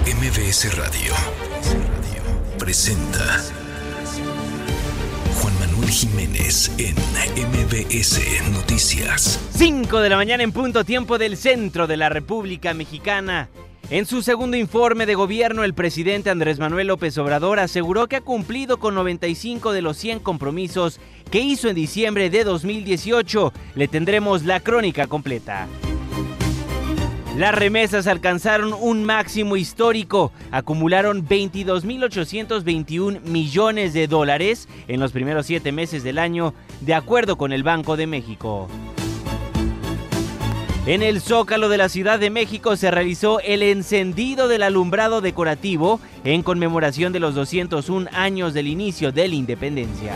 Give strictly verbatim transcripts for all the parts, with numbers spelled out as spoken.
M B S Radio presenta Juan Manuel Jiménez en M B S Noticias. cinco de la mañana en punto, tiempo del centro de la República Mexicana. En su segundo informe de gobierno, el presidente Andrés Manuel López Obrador aseguró que ha cumplido con noventa y cinco de los cien compromisos que hizo en diciembre de dos mil dieciocho. Le tendremos la crónica completa. Las remesas alcanzaron un máximo histórico, acumularon veintidós mil ochocientos veintiún millones de dólares en los primeros siete meses del año, de acuerdo con el Banco de México. En el Zócalo de la Ciudad de México se realizó el encendido del alumbrado decorativo en conmemoración de los doscientos un años del inicio de la independencia.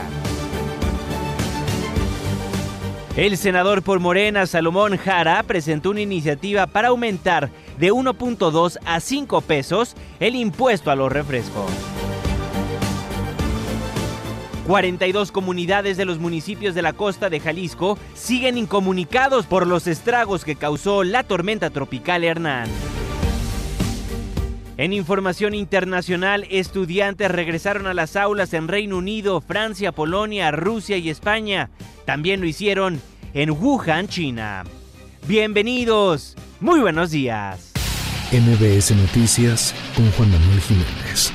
El senador por Morena, Salomón Jara, presentó una iniciativa para aumentar de uno punto dos a cinco pesos el impuesto a los refrescos. cuarenta y dos comunidades de los municipios de la costa de Jalisco siguen incomunicados por los estragos que causó la tormenta tropical Hernán. En información internacional, estudiantes regresaron a las aulas en Reino Unido, Francia, Polonia, Rusia y España. También lo hicieron en Wuhan, China. Bienvenidos, muy buenos días. M B S Noticias con Juan Manuel Jiménez.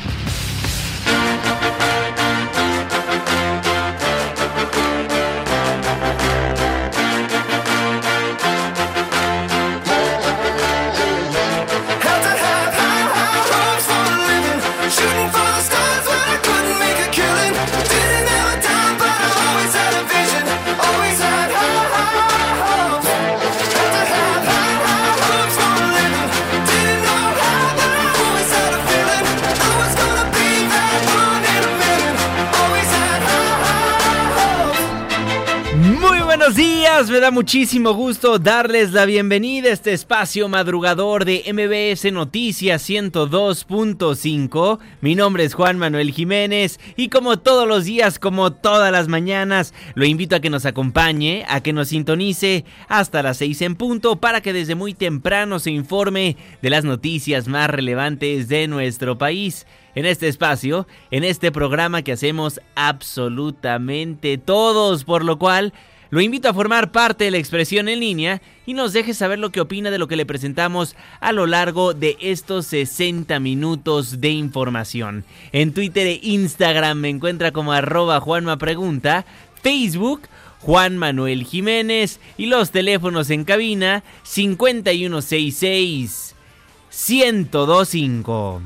Buenos días, me da muchísimo gusto darles la bienvenida a este espacio madrugador de M B S Noticias ciento dos punto cinco. Mi nombre es Juan Manuel Jiménez y como todos los días, como todas las mañanas, lo invito a que nos acompañe, a que nos sintonice hasta las seis en punto para que desde muy temprano se informe de las noticias más relevantes de nuestro país. En este espacio, en este programa que hacemos absolutamente todos, por lo cual lo invito a formar parte de la expresión en línea y nos deje saber lo que opina de lo que le presentamos a lo largo de estos sesenta minutos de información. En Twitter e Instagram me encuentra como arroba Juanma Pregunta, Facebook Juan Manuel Jiménez y los teléfonos en cabina cincuenta y uno sesenta y seis, ciento veinticinco.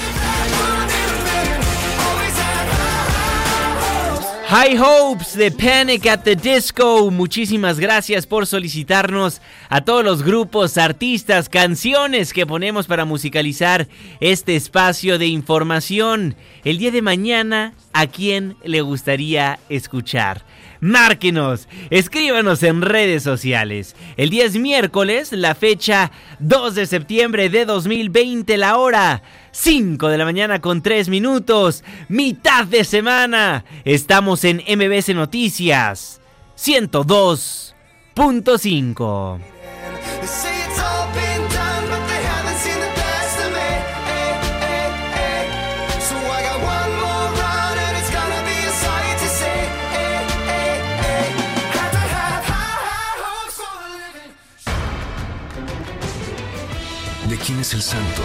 High Hopes de Panic at the Disco, muchísimas gracias por solicitarnos a todos los grupos, artistas, canciones que ponemos para musicalizar este espacio de información. El día de mañana, ¿a quién le gustaría escuchar? Márquenos, escríbanos en redes sociales. El día es miércoles, la fecha dos de septiembre de dos mil veinte, la hora cinco de la mañana con tres minutos, mitad de semana. Estamos en M B S Noticias ciento dos punto cinco. ¿De quién es el santo?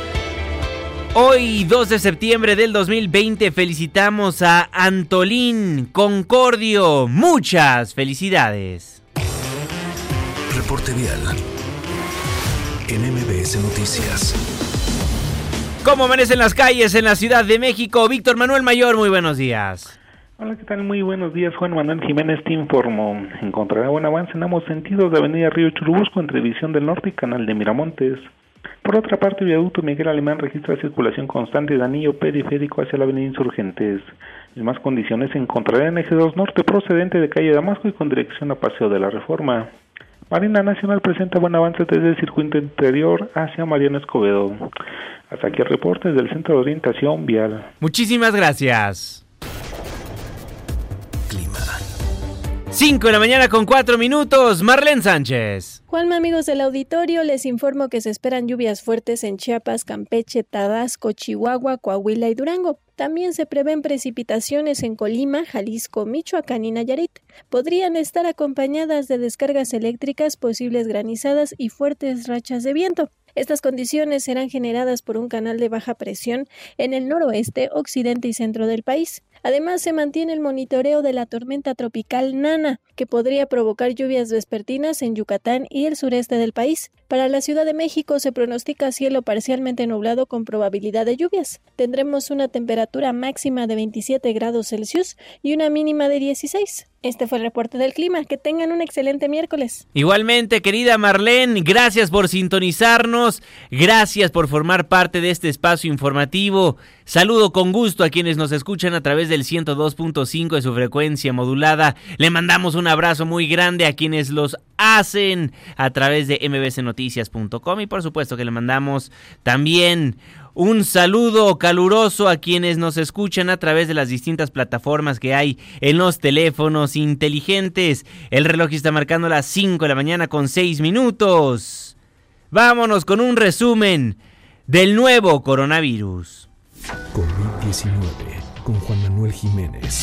Hoy, dos de septiembre del dos mil veinte, felicitamos a Antolín Concordio. Muchas felicidades. Reporte vial en M B S Noticias. ¿Cómo amanecen las calles en la Ciudad de México? Víctor Manuel Mayor, muy buenos días. Hola, ¿qué tal? Muy buenos días, Juan Manuel Jiménez te informo. Encontrará buen avance en ambos sentidos de Avenida Río Churubusco entre División del Norte y Canal de Miramontes. Por otra parte, Viaducto Miguel Alemán registra circulación constante de anillo periférico hacia la Avenida Insurgentes. En más condiciones se encontrará en Eje dos Norte procedente de calle Damasco y con dirección a Paseo de la Reforma. Marina Nacional presenta buen avance desde el circuito interior hacia Mariano Escobedo. Hasta aquí el reporte del Centro de Orientación Vial. Muchísimas gracias. Clima. cinco de la mañana con cuatro minutos, Marlene Sánchez. Juanma, amigos del auditorio, les informo que se esperan lluvias fuertes en Chiapas, Campeche, Tabasco, Chihuahua, Coahuila y Durango. También se prevén precipitaciones en Colima, Jalisco, Michoacán y Nayarit. Podrían estar acompañadas de descargas eléctricas, posibles granizadas y fuertes rachas de viento. Estas condiciones serán generadas por un canal de baja presión en el noroeste, occidente y centro del país. Además, se mantiene el monitoreo de la tormenta tropical Nana, que podría provocar lluvias vespertinas en Yucatán y el sureste del país. Para la Ciudad de México se pronostica cielo parcialmente nublado con probabilidad de lluvias. Tendremos una temperatura máxima de veintisiete grados Celsius y una mínima de dieciséis. Este fue el reporte del clima. Que tengan un excelente miércoles. Igualmente, querida Marlene, gracias por sintonizarnos, gracias por formar parte de este espacio informativo. Saludo con gusto a quienes nos escuchan a través del ciento dos punto cinco de su frecuencia modulada. Le mandamos un abrazo muy grande a quienes los hacen a través de eme be ese noticias punto com y por supuesto que le mandamos también un saludo caluroso a quienes nos escuchan a través de las distintas plataformas que hay en los teléfonos inteligentes. El reloj está marcando las cinco de la mañana con seis minutos. Vámonos con un resumen del nuevo coronavirus. COVID diecinueve con Juan Manuel Jiménez.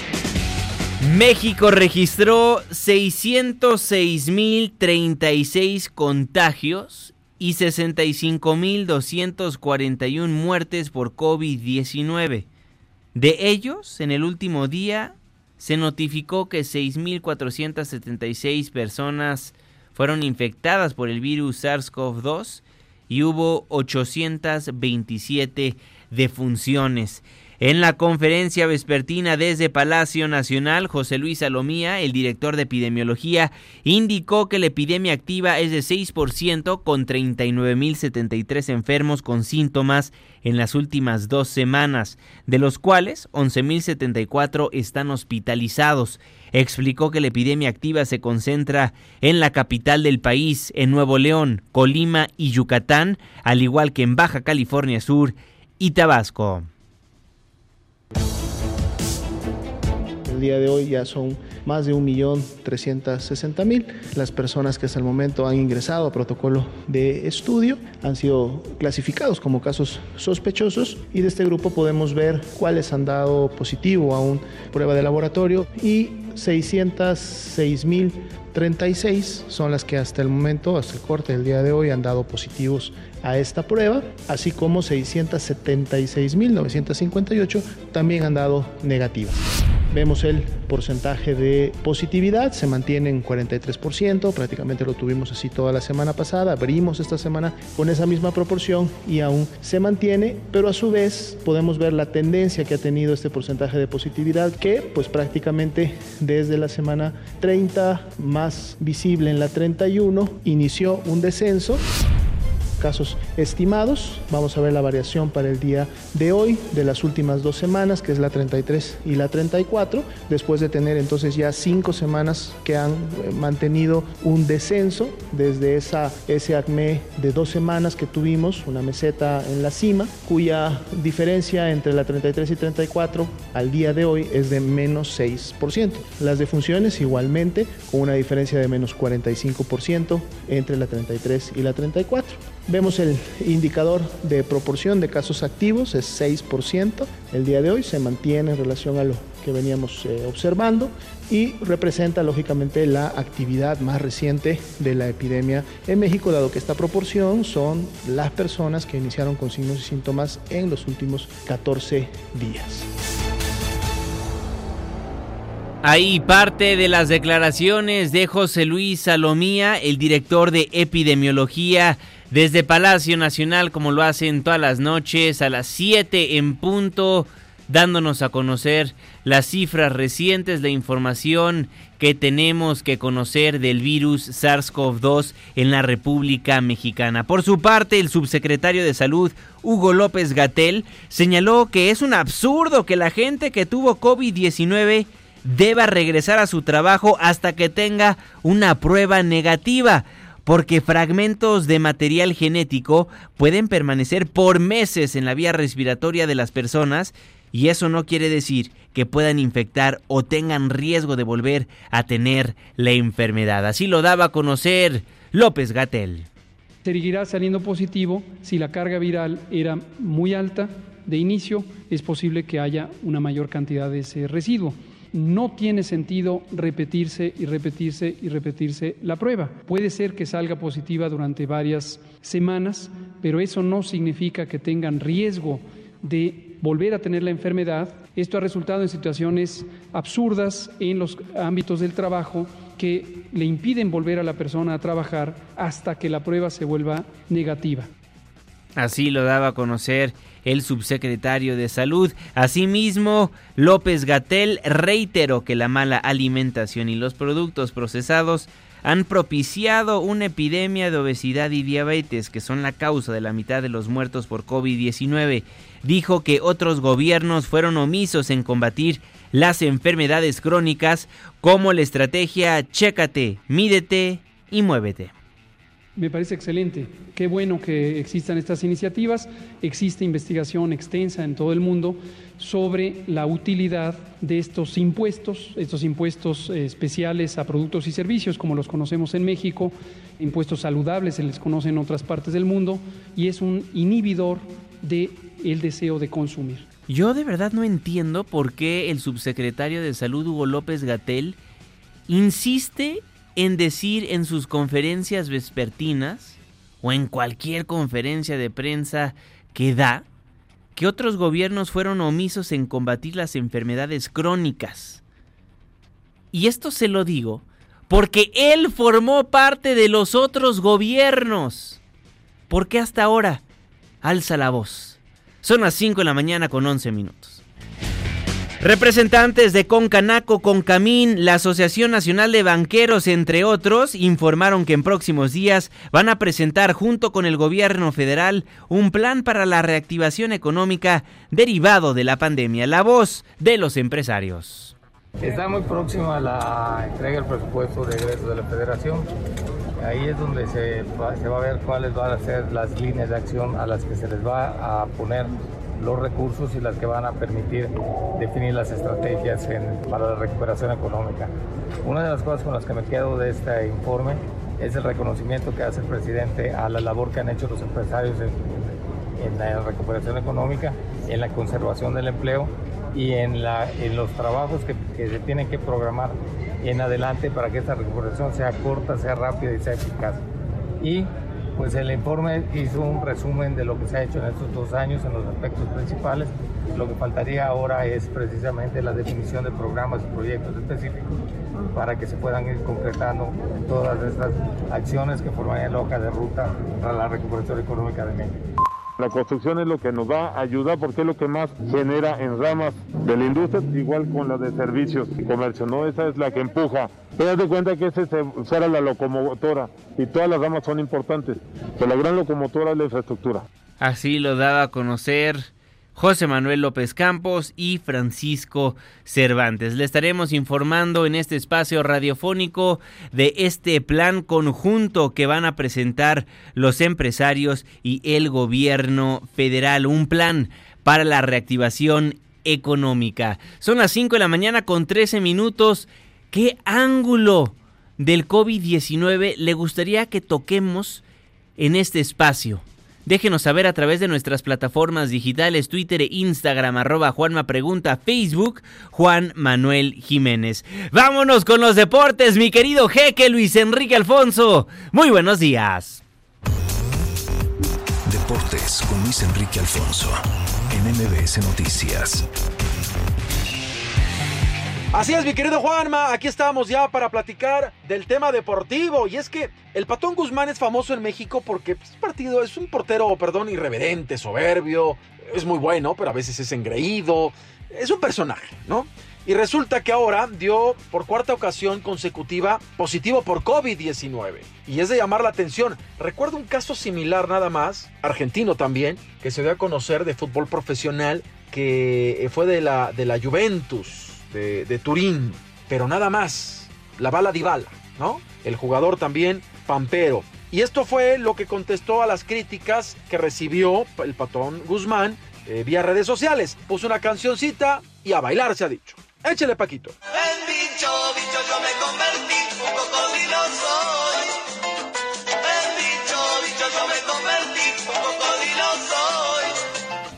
México registró seiscientos seis mil treinta y seis contagios y sesenta y cinco mil doscientas cuarenta y una muertes por COVID diecinueve. De ellos, en el último día, se notificó que seis mil cuatrocientas setenta y seis personas fueron infectadas por el virus SARS-CoV dos y hubo ochocientas veintisiete defunciones. En la conferencia vespertina desde Palacio Nacional, José Luis Salomía, el director de epidemiología, indicó que la epidemia activa es de seis por ciento con treinta y nueve mil setenta y tres enfermos con síntomas en las últimas dos semanas, de los cuales once mil setenta y cuatro están hospitalizados. Explicó que la epidemia activa se concentra en la capital del país, en Nuevo León, Colima y Yucatán, al igual que en Baja California Sur y Tabasco. El día de hoy ya son más de un millón trescientos sesenta mil las personas que hasta el momento han ingresado a protocolo de estudio, han sido clasificados como casos sospechosos y de este grupo podemos ver cuáles han dado positivo a una prueba de laboratorio y seiscientos seis mil treinta y seis son las que hasta el momento, hasta el corte del día de hoy, han dado positivos a esta prueba, así como seiscientos setenta y seis mil novecientos cincuenta y ocho también han dado negativas. Vemos el porcentaje de positividad, se mantiene en cuarenta y tres por ciento, prácticamente lo tuvimos así toda la semana pasada, abrimos esta semana con esa misma proporción y aún se mantiene, pero a su vez podemos ver la tendencia que ha tenido este porcentaje de positividad, que pues prácticamente desde la semana treinta, más visible en la treinta y uno, inició un descenso. Casos estimados, vamos a ver la variación para el día de hoy de las últimas dos semanas, que es la treinta y tres y la treinta y cuatro, después de tener entonces ya cinco semanas que han mantenido un descenso desde esa, ese acme de dos semanas que tuvimos, una meseta en la cima, cuya diferencia entre la treinta y tres y treinta y cuatro al día de hoy es de menos seis por ciento. Las defunciones igualmente con una diferencia de menos cuarenta y cinco por ciento entre la treinta y tres y la treinta y cuatro. Vemos el indicador de proporción de casos activos, es seis por ciento. El día de hoy se mantiene en relación a lo que veníamos eh, observando y representa lógicamente la actividad más reciente de la epidemia en México, dado que esta proporción son las personas que iniciaron con signos y síntomas en los últimos catorce días. Ahí parte de las declaraciones de José Luis Salomía, el director de epidemiología desde Palacio Nacional, como lo hacen todas las noches a las siete en punto, dándonos a conocer las cifras recientes, la información que tenemos que conocer del virus SARS-CoV dos en la República Mexicana. Por su parte, el subsecretario de Salud, Hugo López-Gatell, señaló que es un absurdo que la gente que tuvo COVID diecinueve deba regresar a su trabajo hasta que tenga una prueba negativa, porque fragmentos de material genético pueden permanecer por meses en la vía respiratoria de las personas y eso no quiere decir que puedan infectar o tengan riesgo de volver a tener la enfermedad. Así lo daba a conocer López-Gatell. Seguirá saliendo positivo si la carga viral era muy alta de inicio, es posible que haya una mayor cantidad de ese residuo. No tiene sentido repetirse y repetirse y repetirse la prueba. Puede ser que salga positiva durante varias semanas, pero eso no significa que tengan riesgo de volver a tener la enfermedad. Esto ha resultado en situaciones absurdas en los ámbitos del trabajo que le impiden volver a la persona a trabajar hasta que la prueba se vuelva negativa. Así lo daba a conocer el subsecretario de Salud. Asimismo, López-Gatell reiteró que la mala alimentación y los productos procesados han propiciado una epidemia de obesidad y diabetes, que son la causa de la mitad de los muertos por covid diecinueve. Dijo que otros gobiernos fueron omisos en combatir las enfermedades crónicas, como la estrategia Chécate, Mídete y Muévete. Me parece excelente. Qué bueno que existan estas iniciativas. Existe investigación extensa en todo el mundo sobre la utilidad de estos impuestos, estos impuestos especiales a productos y servicios, como los conocemos en México, impuestos saludables se les conoce en otras partes del mundo, y es un inhibidor del deseo de consumir. Yo de verdad no entiendo por qué el subsecretario de Salud, Hugo López-Gatell, insiste en decir en sus conferencias vespertinas o en cualquier conferencia de prensa que da que otros gobiernos fueron omisos en combatir las enfermedades crónicas. Y esto se lo digo porque él formó parte de los otros gobiernos. ¿Por qué hasta ahora alza la voz? Son las cinco de la mañana con once minutos. Representantes de Concanaco, Concamín, la Asociación Nacional de Banqueros, entre otros, informaron que en próximos días van a presentar junto con el gobierno federal un plan para la reactivación económica derivado de la pandemia. La voz de los empresarios. Está muy próxima la entrega del presupuesto de egresos de la Federación. Ahí es donde se va, se va a ver cuáles van a ser las líneas de acción a las que se les va a poner los recursos y las que van a permitir definir las estrategias en, para la recuperación económica. Una de las cosas con las que me quedo de este informe es el reconocimiento que hace el presidente a la labor que han hecho los empresarios en, en la recuperación económica, en la conservación del empleo y en, la, en los trabajos que, que se tienen que programar en adelante para que esta recuperación sea corta, sea rápida y sea eficaz. Y pues el informe hizo un resumen de lo que se ha hecho en estos dos años en los aspectos principales. Lo que faltaría ahora es precisamente la definición de programas y proyectos específicos para que se puedan ir concretando todas estas acciones que formarían la hoja de ruta para la recuperación económica de México. La construcción es lo que nos va a ayudar porque es lo que más genera en ramas de la industria, igual con la de servicios y comercio, ¿no? Esa es la que empuja. Te das de cuenta que ese será la locomotora y todas las ramas son importantes, pero la gran locomotora es la infraestructura. Así lo daba a conocer José Manuel López Campos y Francisco Cervantes. Le estaremos informando en este espacio radiofónico de este plan conjunto que van a presentar los empresarios y el gobierno federal, un plan para la reactivación económica. Son las cinco de la mañana con trece minutos. ¿Qué ángulo del covid diecinueve le gustaría que toquemos en este espacio? Déjenos saber a través de nuestras plataformas digitales, Twitter e Instagram, arroba Juanma Pregunta, Facebook, Juan Manuel Jiménez. Vámonos con los deportes, mi querido jeque Luis Enrique Alfonso. Muy buenos días. Deportes con Luis Enrique Alfonso, en M V S Noticias. Así es, mi querido Juanma, aquí estamos ya para platicar del tema deportivo. Y es que el Patón Guzmán es famoso en México porque este partido es un portero, perdón, irreverente, soberbio, es muy bueno, pero a veces es engreído, es un personaje, ¿no? Y resulta que ahora dio por cuarta ocasión consecutiva positivo por covid diecinueve. Y es de llamar la atención. Recuerdo un caso similar nada más, argentino también, que se dio a conocer de fútbol profesional, que fue de la, de la Juventus. De, de Turín, pero nada más, la bala Dybala, ¿no? El jugador también pampero. Y esto fue lo que contestó a las críticas que recibió el Patón Guzmán eh, vía redes sociales. Puso una cancioncita y a bailar se ha dicho. Échale, Paquito. El bicho, bicho, yo me convertí, un cocodrilo soy.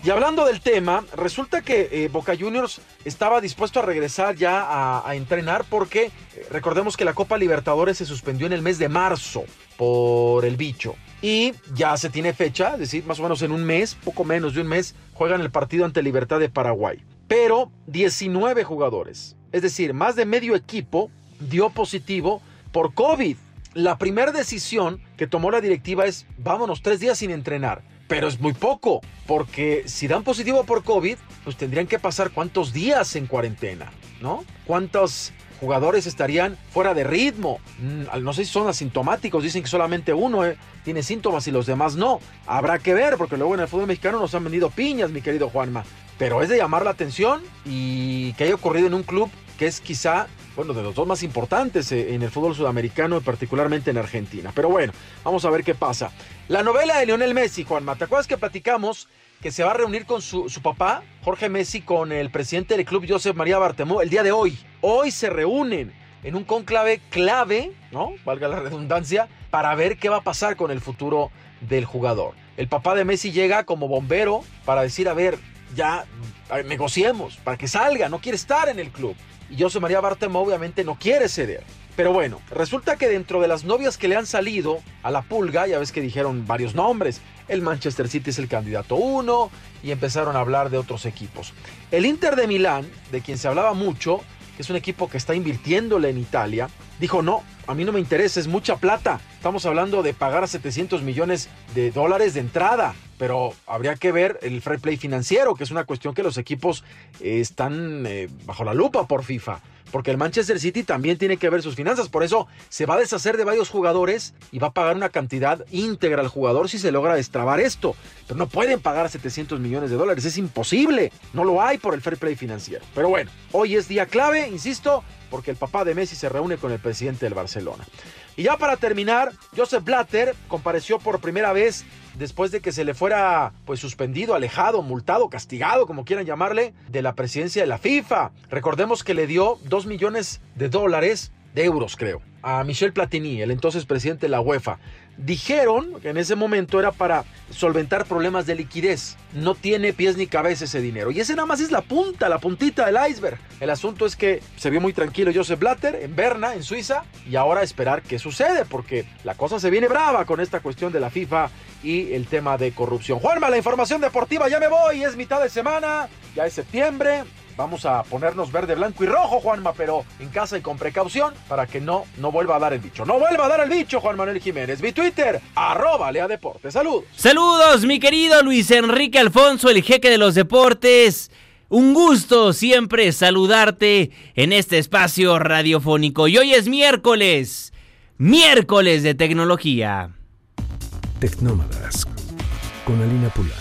Y hablando del tema, resulta que eh, Boca Juniors estaba dispuesto a regresar ya a, a entrenar porque eh, recordemos que la Copa Libertadores se suspendió en el mes de marzo por el bicho. Y ya se tiene fecha, es decir, más o menos en un mes, poco menos de un mes, juegan el partido ante Libertad de Paraguay. Pero diecinueve jugadores, es decir, más de medio equipo dio positivo por COVID. La primera decisión que tomó la directiva es vámonos tres días sin entrenar. Pero es muy poco, porque si dan positivo por COVID, pues tendrían que pasar cuántos días en cuarentena, ¿no? ¿Cuántos jugadores estarían fuera de ritmo? No sé si son asintomáticos, dicen que solamente uno eh, tiene síntomas y los demás no. Habrá que ver, porque luego en el fútbol mexicano nos han vendido piñas, mi querido Juanma. Pero es de llamar la atención y que haya ocurrido en un club que es quizá, bueno, de los dos más importantes en el fútbol sudamericano, particularmente en Argentina. Pero bueno, vamos a ver qué pasa. La novela de Lionel Messi, Juanma, ¿te acuerdas que platicamos que se va a reunir con su, su papá, Jorge Messi, con el presidente del club, Josep María Bartomeu, el día de hoy? Hoy se reúnen en un cónclave clave, ¿no? Valga la redundancia, para ver qué va a pasar con el futuro del jugador. El papá de Messi llega como bombero para decir, a ver, ya a ver, negociemos, para que salga, no quiere estar en el club. Y José María Bartomeu obviamente no quiere ceder. Pero bueno, resulta que dentro de las novias que le han salido a la Pulga, ya ves que dijeron varios nombres, el Manchester City es el candidato uno, y empezaron a hablar de otros equipos. El Inter de Milán, de quien se hablaba mucho, que es un equipo que está invirtiéndole en Italia, dijo no, a mí no me interesa, es mucha plata. Estamos hablando de pagar setecientos millones de dólares de entrada, pero habría que ver el fair play financiero, que es una cuestión que los equipos eh, están eh, bajo la lupa por FIFA, porque el Manchester City también tiene que ver sus finanzas, por eso se va a deshacer de varios jugadores y va a pagar una cantidad íntegra al jugador si se logra destrabar esto, pero no pueden pagar setecientos millones de dólares, es imposible, no lo hay por el fair play financiero. Pero bueno, hoy es día clave, insisto, porque el papá de Messi se reúne con el presidente del Barcelona. Y ya para terminar, Joseph Blatter compareció por primera vez después de que se le fuera pues suspendido, alejado, multado, castigado, como quieran llamarle, de la presidencia de la FIFA. Recordemos que le dio dos millones de dólares, de euros creo, a Michel Platini, el entonces presidente de la UEFA. Dijeron que en ese momento era para solventar problemas de liquidez. No tiene pies ni cabeza ese dinero. Y ese nada más es la punta, la puntita del iceberg. El asunto es que se vio muy tranquilo Joseph Blatter en Berna, en Suiza. Y ahora esperar qué sucede, porque la cosa se viene brava con esta cuestión de la FIFA y el tema de corrupción. Juanma, la información deportiva, ya me voy. Es mitad de semana, ya es septiembre. Vamos a ponernos verde, blanco y rojo, Juanma, pero en casa y con precaución para que no, no vuelva a dar el bicho. No vuelva a dar el bicho, Juan Manuel Jiménez. Mi Twitter, arroba Lea Deportes. Saludos. Saludos, mi querido Luis Enrique Alfonso, el jeque de los deportes. Un gusto siempre saludarte en este espacio radiofónico. Y hoy es miércoles, miércoles de tecnología. Tecnómadas, con Alina Pulán.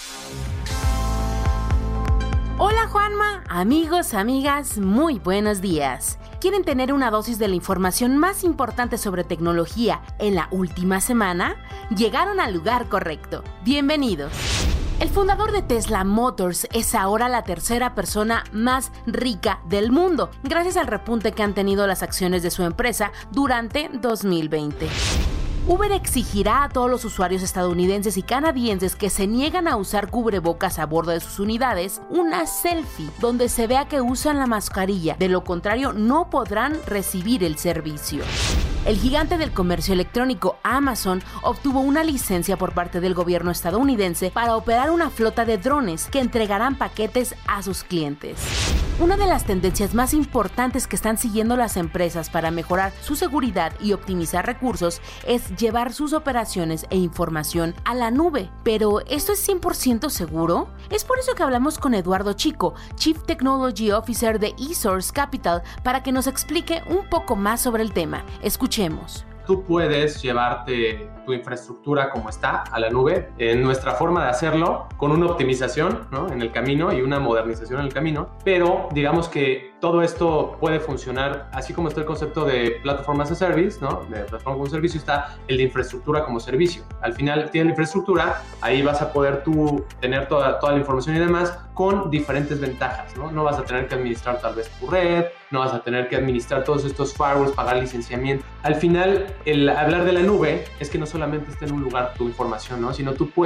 Hola Juanma, amigos, amigas, muy buenos días. ¿Quieren tener una dosis de la información más importante sobre tecnología en la última semana? Llegaron al lugar correcto. Bienvenidos. El fundador de Tesla Motors es ahora la tercera persona más rica del mundo, gracias al repunte que han tenido las acciones de su empresa durante dos mil veinte. Uber exigirá a todos los usuarios estadounidenses y canadienses que se niegan a usar cubrebocas a bordo de sus unidades una selfie donde se vea que usan la mascarilla, de lo contrario no podrán recibir el servicio. El gigante del comercio electrónico Amazon obtuvo una licencia por parte del gobierno estadounidense para operar una flota de drones que entregarán paquetes a sus clientes. Una de las tendencias más importantes que están siguiendo las empresas para mejorar su seguridad y optimizar recursos es llevar sus operaciones e información a la nube. Pero, ¿esto es cien por ciento seguro? Es por eso que hablamos con Eduardo Chico, Chief Technology Officer de eSource Capital, para que nos explique un poco más sobre el tema. Escuchemos. Tú puedes llevarte tu infraestructura como está a la nube. En nuestra forma de hacerlo, con una optimización, ¿no?, en el camino y una modernización en el camino, pero digamos que todo esto puede funcionar, así como está el concepto de plataforma as a service, ¿no?, de plataforma como servicio, está el de infraestructura como servicio. Al final tienes la infraestructura, ahí vas a poder tú tener toda, toda la información y demás con diferentes ventajas, ¿no? No vas a tener que administrar tal vez tu red, no vas a tener que administrar todos estos firewalls, pagar licenciamiento. Al final, el hablar de la nube es que no solamente esté en un lugar tu información, ¿no?, sino tú puedes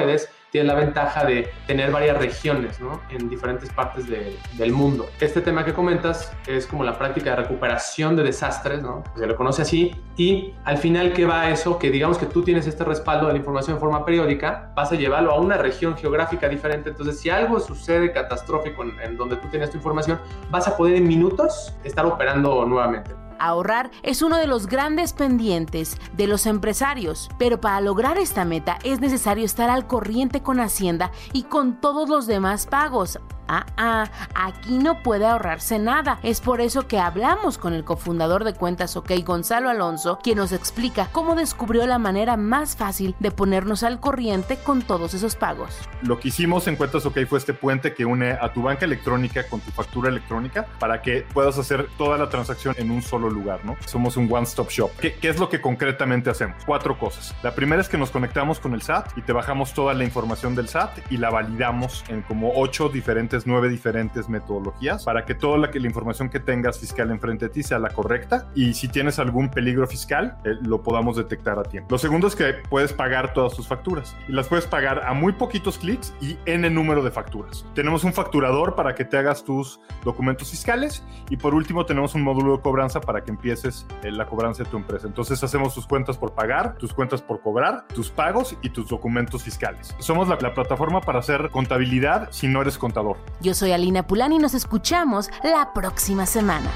tienes la ventaja de tener varias regiones, ¿no? En diferentes partes de, del mundo. Este tema que comentas es como la práctica de recuperación de desastres, ¿no? Se lo conoce así, y al final, ¿qué va a eso? Que digamos que tú tienes este respaldo de la información en forma periódica, vas a llevarlo a una región geográfica diferente, entonces si algo sucede catastrófico en, en donde tú tienes tu información, vas a poder en minutos estar operando nuevamente. Ahorrar es uno de los grandes pendientes de los empresarios, pero para lograr esta meta es necesario estar al corriente con Hacienda y con todos los demás pagos. Ah, ah, aquí no puede ahorrarse nada. Es por eso que hablamos con el cofundador de Cuentas OK, Gonzalo Alonso, quien nos explica cómo descubrió la manera más fácil de ponernos al corriente con todos esos pagos. Lo que hicimos en Cuentas OK fue este puente que une a tu banca electrónica con tu factura electrónica para que puedas hacer toda la transacción en un solo lugar, ¿no? Somos un one-stop shop. ¿Qué, qué es lo que concretamente hacemos? Cuatro cosas. La primera es que nos conectamos con el S A T y te bajamos toda la información del S A T y la validamos en como ocho diferentes, nueve diferentes metodologías para que toda la, la información que tengas fiscal enfrente de ti sea la correcta y si tienes algún peligro fiscal eh, lo podamos detectar a tiempo. Lo segundo es que puedes pagar todas tus facturas y las puedes pagar a muy poquitos clics y en el número de facturas. Tenemos un facturador para que te hagas tus documentos fiscales y por último tenemos un módulo de cobranza para que empieces eh, la cobranza de tu empresa. Entonces hacemos tus cuentas por pagar, tus cuentas por cobrar, tus pagos y tus documentos fiscales. Somos la, la plataforma para hacer contabilidad si no eres contador. Yo soy Alina Pulán y nos escuchamos la próxima semana.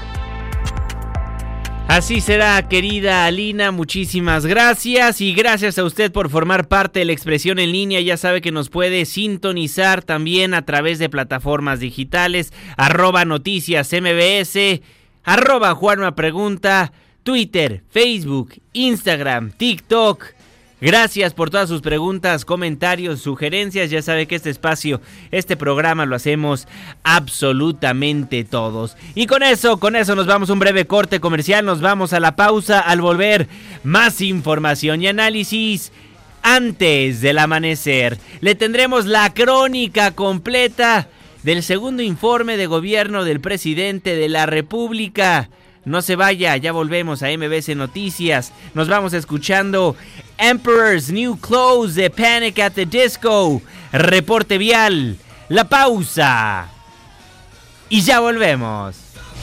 Así será, querida Alina, muchísimas gracias y gracias a usted por formar parte de La Expresión en Línea. Ya sabe que nos puede sintonizar también a través de plataformas digitales, arroba noticias M B S, arroba Juanma Pregunta, Twitter, Facebook, Instagram, TikTok. Gracias por todas sus preguntas, comentarios, sugerencias. Ya sabe que este espacio, este programa lo hacemos absolutamente todos. Y con eso, con eso nos vamos a un breve corte comercial, nos vamos a la pausa. Al volver, más información y análisis antes del amanecer. Le tendremos la crónica completa del segundo informe de gobierno del presidente de la República. No se vaya, ya volvemos a M B S Noticias. Nos vamos escuchando Emperor's New Clothes de Panic at the Disco. Reporte vial, la pausa. Y ya volvemos.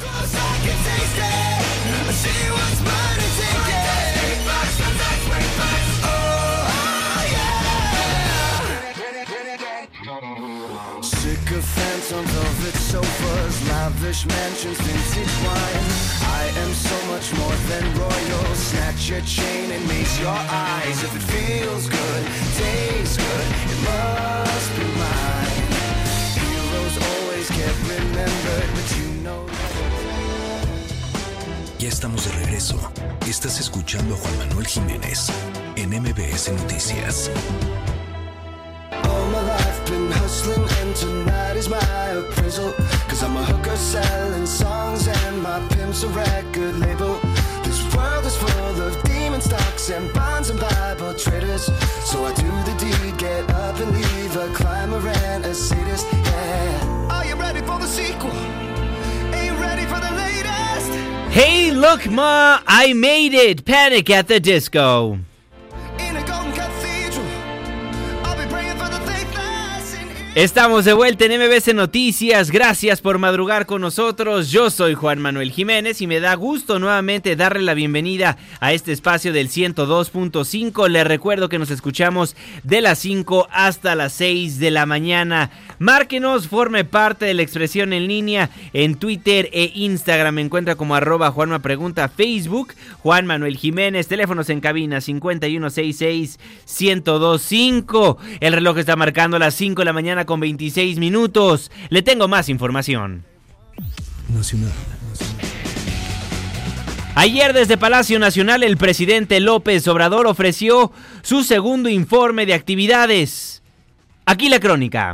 On velvet sofas, lavish mansions, vintage wine. I am so much more than royal. Snatch your chain and mace your eyes. If it feels good, tastes good, it must be mine. Heroes always get remembered, but you know. Ya estamos de regreso. Estás escuchando a Juan Manuel Jiménez en M B S Noticias. Been hustling and tonight is my appraisal. Cause I'm a hooker selling songs and my pimp's a record label. This world is full of demon stocks and bonds and Bible traders. So I do the deed, get up and leave a climber and a sadist, yeah. Are you ready for the sequel? Ain't ready for the latest? Hey, look ma, I made it! Panic at the Disco. Estamos de vuelta en M B S Noticias, gracias por madrugar con nosotros. Yo soy Juan Manuel Jiménez y me da gusto nuevamente darle la bienvenida a este espacio del ciento dos punto cinco. Les recuerdo que nos escuchamos de las cinco hasta las seis de la mañana. Márquenos, forme parte de La Expresión en Línea en Twitter e Instagram. Me encuentra como arroba Juanma Pregunta, Facebook, Juan Manuel Jiménez, teléfonos en cabina cincuenta y uno sesenta y seis, ciento veinticinco. El reloj está marcando las cinco de la mañana con veintiséis minutos. Le tengo más información. Nacional. Ayer desde Palacio Nacional el presidente López Obrador ofreció su segundo informe de actividades. Aquí la crónica.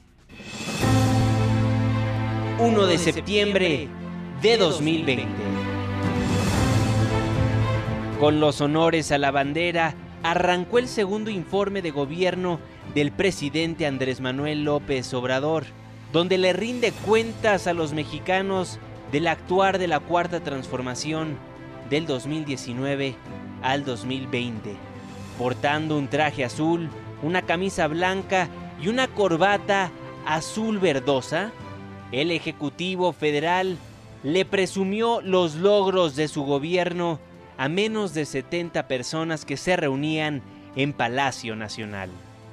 primero de septiembre de dos mil veinte. Con los honores a la bandera, arrancó el segundo informe de gobierno del presidente Andrés Manuel López Obrador, donde le rinde cuentas a los mexicanos del actuar de la Cuarta Transformación del dos mil diecinueve al dos mil veinte. Portando un traje azul, una camisa blanca y una corbata azul verdosa, el Ejecutivo Federal le presumió los logros de su gobierno a menos de setenta personas que se reunían en Palacio Nacional.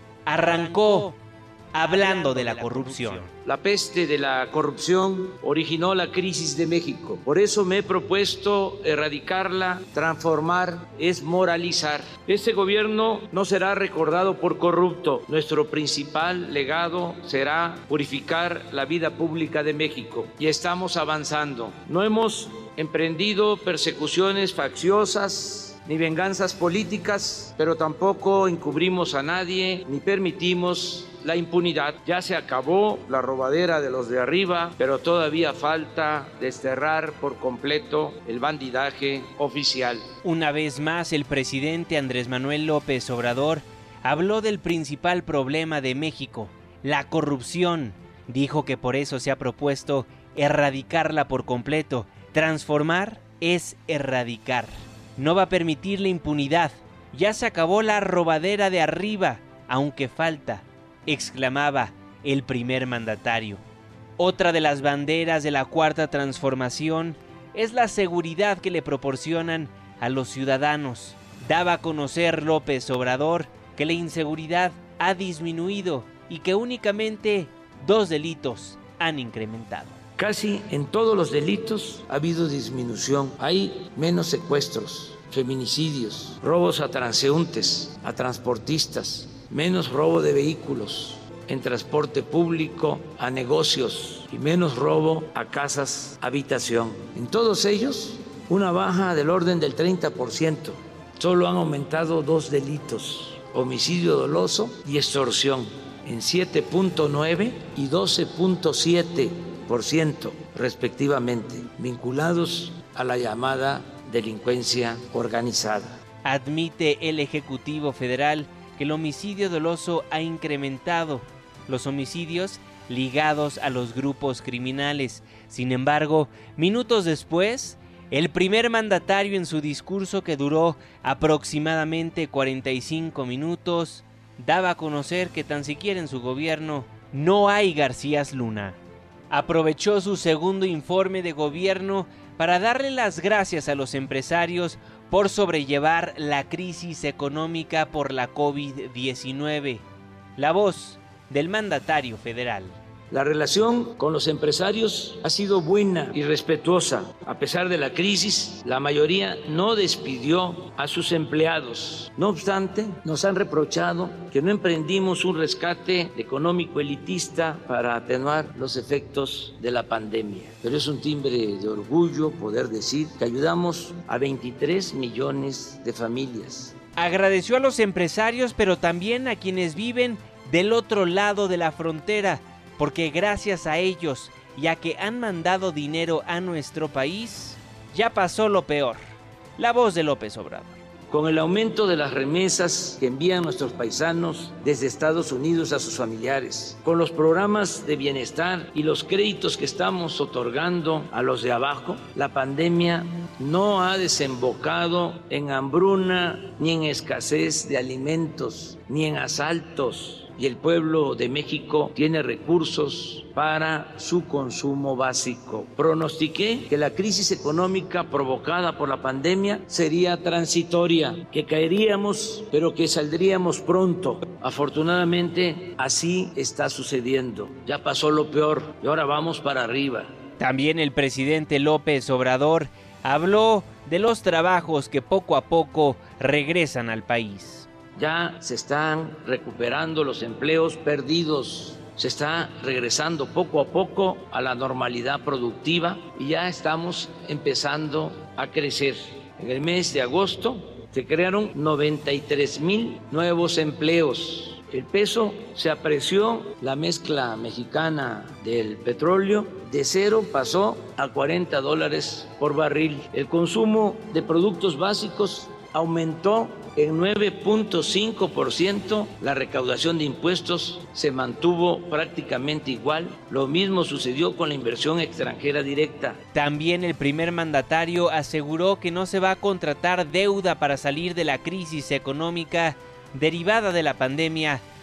Arrancó hablando de la corrupción. La peste de la corrupción originó la crisis de México. Por eso me he propuesto erradicarla. Transformar es moralizar. Este gobierno no será recordado por corrupto. Nuestro principal legado será purificar la vida pública de México. Y estamos avanzando. No hemos emprendido persecuciones facciosas ni venganzas políticas, pero tampoco encubrimos a nadie ni permitimos la impunidad. Ya se acabó la robadera de los de arriba, pero todavía falta desterrar por completo el bandidaje oficial. Una vez más, el presidente Andrés Manuel López Obrador habló del principal problema de México, la corrupción. Dijo que por eso se ha propuesto erradicarla por completo. Transformar es erradicar. No va a permitir la impunidad. Ya se acabó la robadera de arriba, aunque falta, exclamaba el primer mandatario. Otra de las banderas de la Cuarta Transformación es la seguridad que le proporcionan a los ciudadanos. Daba a conocer López Obrador que la inseguridad ha disminuido y que únicamente dos delitos han incrementado. Casi en todos los delitos ha habido disminución. Hay menos secuestros, feminicidios, robos a transeúntes, a transportistas, menos robo de vehículos en transporte público, a negocios y menos robo a casas, habitación. En todos ellos, una baja del orden del treinta por ciento. Solo han aumentado dos delitos, homicidio doloso y extorsión, en siete punto nueve y doce punto siete por ciento respectivamente, vinculados a la llamada delincuencia organizada. Admite el Ejecutivo Federal que el homicidio doloso ha incrementado, los homicidios ligados a los grupos criminales. Sin embargo, minutos después, el primer mandatario en su discurso, que duró aproximadamente cuarenta y cinco minutos, daba a conocer que tan siquiera en su gobierno no hay Garcías Luna. Aprovechó su segundo informe de gobierno para darle las gracias a los empresarios por sobrellevar la crisis económica por la COVID diecinueve. La voz del mandatario federal. La relación con los empresarios ha sido buena y respetuosa. A pesar de la crisis, la mayoría no despidió a sus empleados. No obstante, nos han reprochado que no emprendimos un rescate económico elitista para atenuar los efectos de la pandemia. Pero es un timbre de orgullo poder decir que ayudamos a veintitrés millones de familias. Agradeció a los empresarios, pero también a quienes viven del otro lado de la frontera, porque gracias a ellos, ya que han mandado dinero a nuestro país, ya pasó lo peor. La voz de López Obrador. Con el aumento de las remesas que envían nuestros paisanos desde Estados Unidos a sus familiares, con los programas de bienestar y los créditos que estamos otorgando a los de abajo, la pandemia no ha desembocado en hambruna, ni en escasez de alimentos, ni en asaltos. Y el pueblo de México tiene recursos para su consumo básico. Pronostiqué que la crisis económica provocada por la pandemia sería transitoria, que caeríamos, pero que saldríamos pronto. Afortunadamente, así está sucediendo. Ya pasó lo peor y ahora vamos para arriba. También el presidente López Obrador habló de los trabajos que poco a poco regresan al país. Ya se están recuperando los empleos perdidos, se está regresando poco a poco a la normalidad productiva y ya estamos empezando a crecer. En el mes de agosto se crearon noventa y tres mil nuevos empleos. El peso se apreció, la mezcla mexicana del petróleo de cero pasó a cuarenta dólares por barril. El consumo de productos básicos aumentó en nueve punto cinco por ciento, la recaudación de impuestos se mantuvo prácticamente igual. Lo mismo sucedió con la inversión extranjera directa. También el primer mandatario aseguró que no se va a contratar deuda para salir de la crisis económica derivada de la pandemia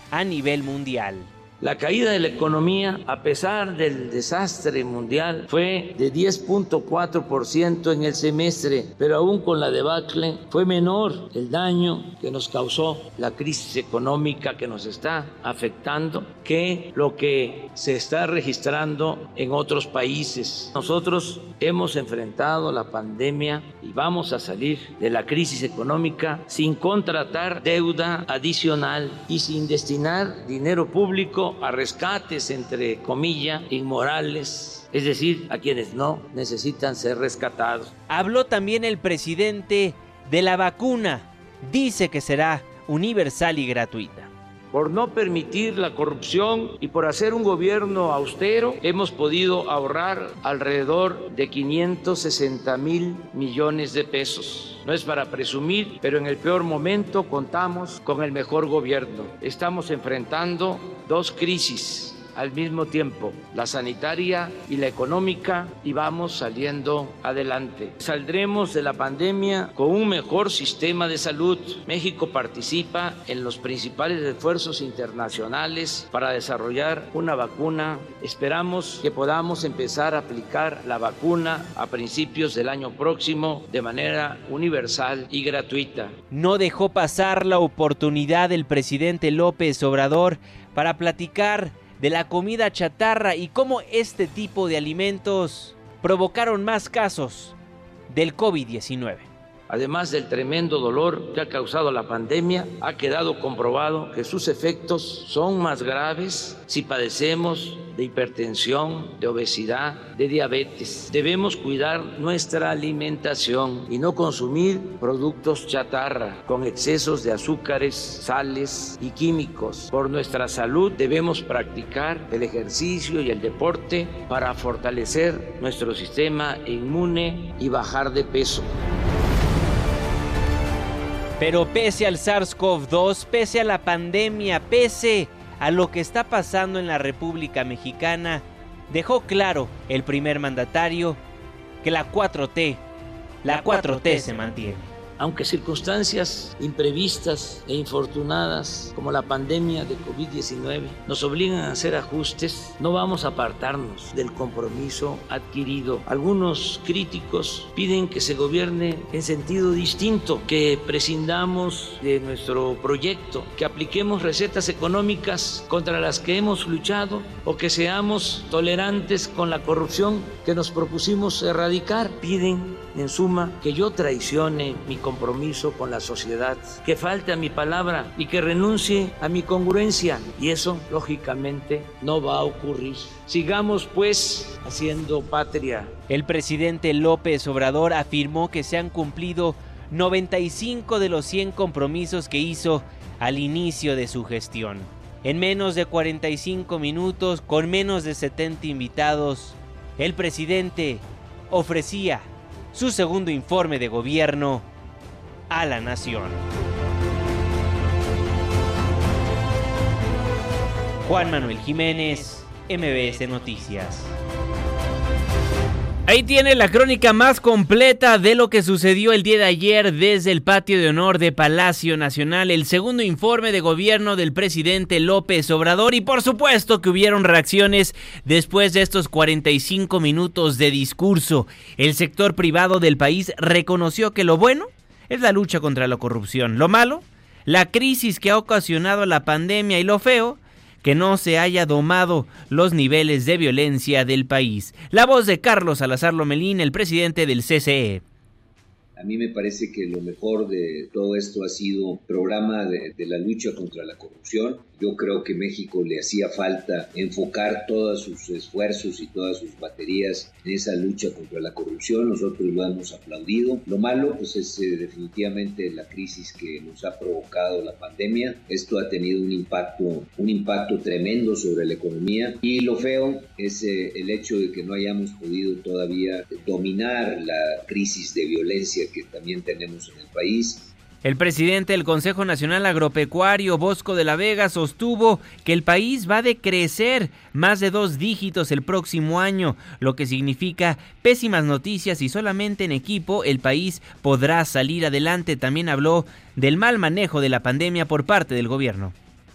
a nivel mundial. La caída de la economía, a pesar del desastre mundial, fue de diez punto cuatro por ciento en el semestre, pero aún con la debacle fue menor el daño que nos causó la crisis económica que nos está afectando que lo que se está registrando en otros países. Nosotros hemos enfrentado la pandemia y vamos a salir de la crisis económica sin contratar deuda adicional y sin destinar dinero público a rescates, entre comillas, inmorales, es decir, a quienes no necesitan ser rescatados. Habló también el presidente de la vacuna. Dice que será universal y gratuita. Por no permitir la corrupción y por hacer un gobierno austero, hemos podido ahorrar alrededor de quinientos sesenta mil millones de pesos. No es para presumir, pero en el peor momento contamos con el mejor gobierno. Estamos enfrentando dos crisis al mismo tiempo, la sanitaria y la económica, y vamos saliendo adelante. Saldremos de la pandemia con un mejor sistema de salud. México participa en los principales esfuerzos internacionales para desarrollar una vacuna. Esperamos que podamos empezar a aplicar la vacuna a principios del año próximo de manera universal y gratuita. No dejó pasar la oportunidad el presidente López Obrador para platicar de la comida chatarra y cómo este tipo de alimentos provocaron más casos del COVID diecinueve. Además del tremendo dolor que ha causado la pandemia, ha quedado comprobado que sus efectos son más graves si padecemos de hipertensión, de obesidad, de diabetes. Debemos cuidar nuestra alimentación y no consumir productos chatarra con excesos de azúcares, sales y químicos. Por nuestra salud debemos practicar el ejercicio y el deporte para fortalecer nuestro sistema inmune y bajar de peso. Pero pese al SARS-CoV dos, pese a la pandemia, pese a lo que está pasando en la República Mexicana, dejó claro el primer mandatario que la cuatro T, la cuatro T se mantiene. Aunque circunstancias imprevistas e infortunadas como la pandemia de COVID diecinueve nos obligan a hacer ajustes, no vamos a apartarnos del compromiso adquirido. Algunos críticos piden que se gobierne en sentido distinto, que prescindamos de nuestro proyecto, que apliquemos recetas económicas contra las que hemos luchado o que seamos tolerantes con la corrupción que nos propusimos erradicar. Piden, en suma, que yo traicione mi compromiso con la sociedad, que falte a mi palabra y que renuncie a mi congruencia, y eso lógicamente no va a ocurrir. Sigamos pues haciendo patria. El presidente López Obrador afirmó que se han cumplido noventa y cinco de los cien compromisos que hizo al inicio de su gestión. En menos de cuarenta y cinco minutos, con menos de setenta invitados, el presidente ofrecía su segundo informe de gobierno a la nación. Juan Manuel Jiménez, M B S Noticias. Ahí tiene la crónica más completa de lo que sucedió el día de ayer desde el patio de honor de Palacio Nacional, el segundo informe de gobierno del presidente López Obrador, y por supuesto que hubieron reacciones después de estos cuarenta y cinco minutos de discurso. El sector privado del país reconoció que lo bueno es la lucha contra la corrupción, lo malo, la crisis que ha ocasionado la pandemia, y lo feo, que no se haya domado los niveles de violencia del país. La voz de Carlos Salazar Lomelín, el presidente del C C E. A mí me parece que lo mejor de todo esto ha sido programa de, de la lucha contra la corrupción. Yo creo que México le hacía falta enfocar todos sus esfuerzos y todas sus baterías en esa lucha contra la corrupción. Nosotros lo hemos aplaudido. Lo malo, pues, es eh, definitivamente la crisis que nos ha provocado la pandemia. Esto ha tenido un impacto, un impacto tremendo sobre la economía. Y lo feo es eh, el hecho de que no hayamos podido todavía dominar la crisis de violencia que también tenemos en el país. El presidente del Consejo Nacional Agropecuario, Bosco de la Vega, sostuvo que el país va a decrecer más de dos dígitos el próximo año, lo que significa pésimas noticias, y solamente en equipo el país podrá salir adelante. También habló del mal manejo de la pandemia por parte del gobierno.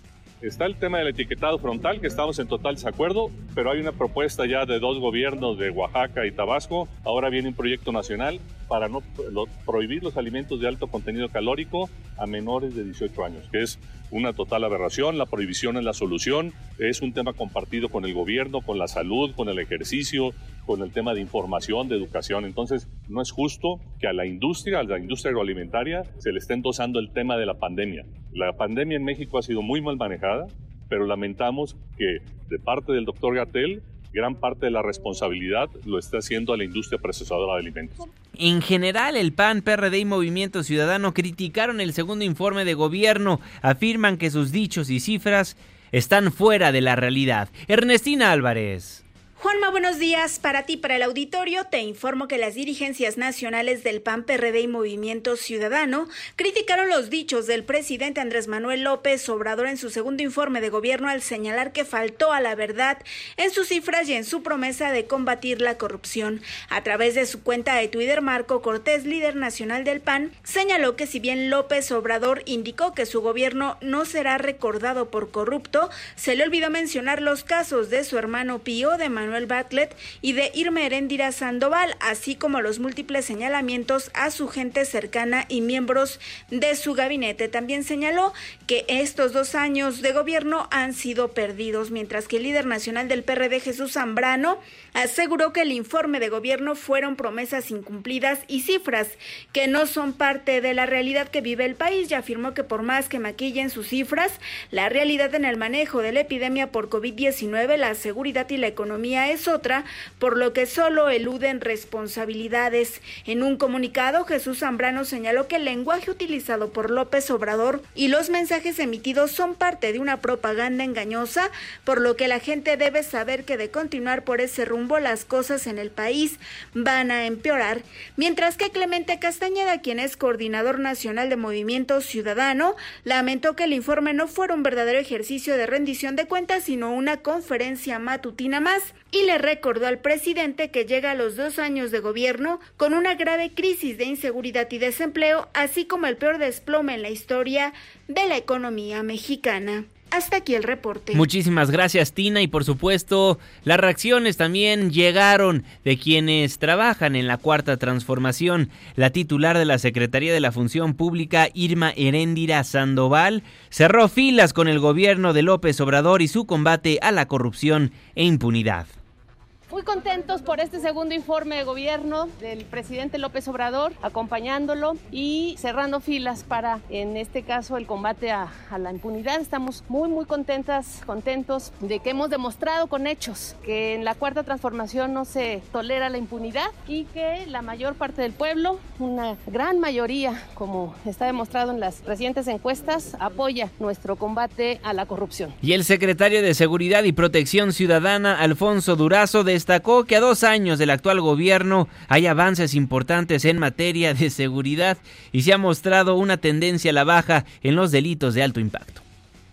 Está el tema del etiquetado frontal, que estamos en total desacuerdo, pero hay una propuesta ya de dos gobiernos de Oaxaca y Tabasco. Ahora viene un proyecto nacional para no lo, prohibir los alimentos de alto contenido calórico a menores de dieciocho años, que es una total aberración. La prohibición es la solución, es un tema compartido con el gobierno, con la salud, con el ejercicio, con el tema de información, de educación. Entonces, no es justo que a la industria, a la industria agroalimentaria, se le esté endosando el tema de la pandemia. La pandemia en México ha sido muy mal manejada, pero lamentamos que de parte del doctor Gatell, gran parte de la responsabilidad lo está haciendo a la industria procesadora de alimentos. En general, el P A N, P R D y Movimiento Ciudadano criticaron el segundo informe de gobierno. Afirman que sus dichos y cifras están fuera de la realidad. Ernestina Álvarez. Juanma, buenos días. Para ti, para el auditorio, te informo que las dirigencias nacionales del P A N, P R D y Movimiento Ciudadano criticaron los dichos del presidente Andrés Manuel López Obrador en su segundo informe de gobierno al señalar que faltó a la verdad en sus cifras y en su promesa de combatir la corrupción. A través de su cuenta de Twitter, Marco Cortés, líder nacional del P A N, señaló que si bien López Obrador indicó que su gobierno no será recordado por corrupto, se le olvidó mencionar los casos de su hermano Pío, de Manuel Bartlett y de Irma Heréndira Sandoval, así como los múltiples señalamientos a su gente cercana y miembros de su gabinete. También señaló que estos dos años de gobierno han sido perdidos, mientras que el líder nacional del P R D, Jesús Zambrano, aseguró que el informe de gobierno fueron promesas incumplidas y cifras que no son parte de la realidad que vive el país, y afirmó que por más que maquillen sus cifras, la realidad en el manejo de la epidemia por COVID diecinueve, la seguridad y la economía es otra, por lo que solo eluden responsabilidades. En un comunicado, Jesús Zambrano señaló que el lenguaje utilizado por López Obrador y los mensajes emitidos son parte de una propaganda engañosa, por lo que la gente debe saber que de continuar por ese rumbo las cosas en el país van a empeorar. Mientras que Clemente Castañeda, quien es coordinador nacional de Movimiento Ciudadano, lamentó que el informe no fuera un verdadero ejercicio de rendición de cuentas, sino una conferencia matutina más, y le recordó al presidente que llega a los dos años de gobierno con una grave crisis de inseguridad y desempleo, así como el peor desplome en la historia de la economía mexicana. Hasta aquí el reporte. Muchísimas gracias, Tina, y por supuesto las reacciones también llegaron de quienes trabajan en la Cuarta Transformación. La titular de la Secretaría de la Función Pública, Irma Heréndira Sandoval, cerró filas con el gobierno de López Obrador y su combate a la corrupción e impunidad. Muy contentos por este segundo informe de gobierno del presidente López Obrador, acompañándolo y cerrando filas para, en este caso, el combate a, a la impunidad. Estamos muy, muy contentas, contentos de que hemos demostrado con hechos que en la Cuarta Transformación no se tolera la impunidad y que la mayor parte del pueblo, una gran mayoría, como está demostrado en las recientes encuestas, apoya nuestro combate a la corrupción. Y el secretario de Seguridad y Protección Ciudadana, Alfonso Durazo, de destacó que a dos años del actual gobierno hay avances importantes en materia de seguridad y se ha mostrado una tendencia a la baja en los delitos de alto impacto.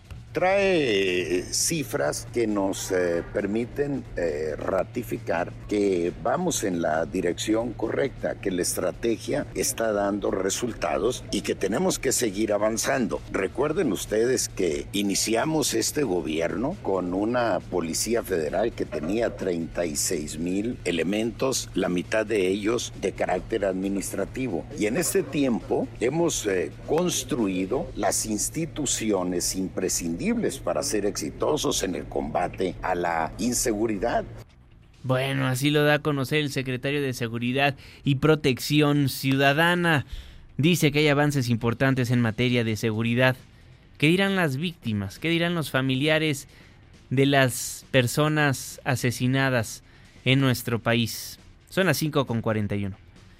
Trae cifras que nos eh, permiten eh, ratificar que vamos en la dirección correcta, que la estrategia está dando resultados y que tenemos que seguir avanzando. Recuerden ustedes que iniciamos este gobierno con una policía federal que tenía treinta y seis mil elementos, la mitad de ellos de carácter administrativo. Y en este tiempo hemos eh, construido las instituciones imprescindibles para ser exitosos en el combate a la inseguridad. Bueno, así lo da a conocer el secretario de Seguridad y Protección Ciudadana. Dice que hay avances importantes en materia de seguridad. ¿Qué dirán las víctimas? ¿Qué dirán los familiares de las personas asesinadas en nuestro país? Son las cinco con cuarenta y uno.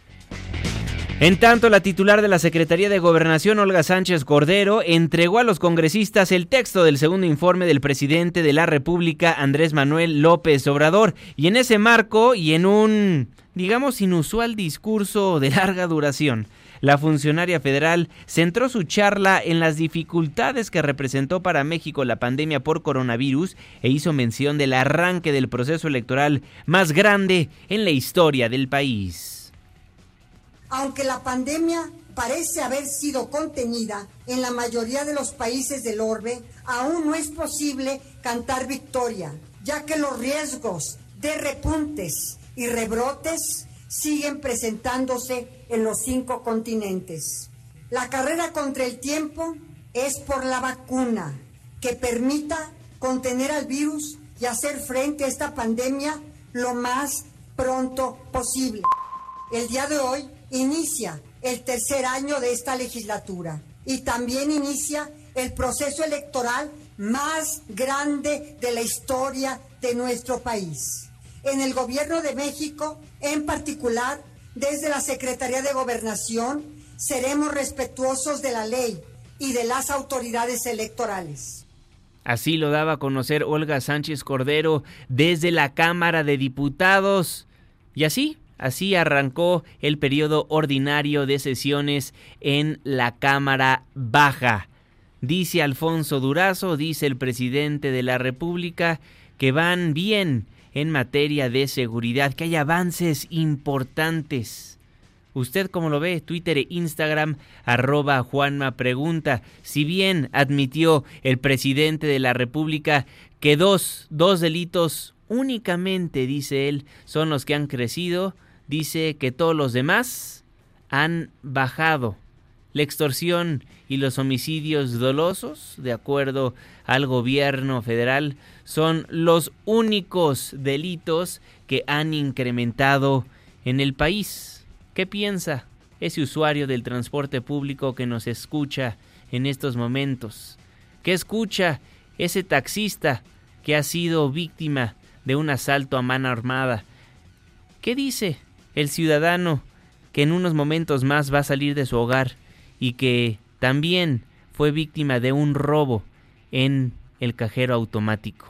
En tanto, la titular de la Secretaría de Gobernación, Olga Sánchez Cordero, entregó a los congresistas el texto del segundo informe del presidente de la República, Andrés Manuel López Obrador, y en ese marco y en un, digamos, inusual discurso de larga duración, la funcionaria federal centró su charla en las dificultades que representó para México la pandemia por coronavirus e hizo mención del arranque del proceso electoral más grande en la historia del país. Aunque la pandemia parece haber sido contenida en la mayoría de los países del orbe, aún no es posible cantar victoria, ya que los riesgos de repuntes y rebrotes siguen presentándose en los cinco continentes. La carrera contra el tiempo es por la vacuna que permita contener al virus y hacer frente a esta pandemia lo más pronto posible. El día de hoy inicia el tercer año de esta legislatura y también inicia el proceso electoral más grande de la historia de nuestro país. En el Gobierno de México, en particular, desde la Secretaría de Gobernación, seremos respetuosos de la ley y de las autoridades electorales. Así lo daba a conocer Olga Sánchez Cordero desde la Cámara de Diputados. Y así, así arrancó el periodo ordinario de sesiones en la Cámara Baja. Dice Alfonso Durazo, dice el presidente de la República, que van bien en materia de seguridad, que hay avances importantes. ¿Usted cómo lo ve? Twitter e Instagram, arroba Juanma Pregunta. Si bien admitió el presidente de la República que dos, dos delitos únicamente, dice él, son los que han crecido, dice que todos los demás han bajado. La extorsión y los homicidios dolosos, de acuerdo al gobierno federal, son los únicos delitos que han incrementado en el país. ¿Qué piensa ese usuario del transporte público que nos escucha en estos momentos? ¿Qué escucha ese taxista que ha sido víctima de un asalto a mano armada? ¿Qué dice el ciudadano que en unos momentos más va a salir de su hogar y que también fue víctima de un robo en el cajero automático?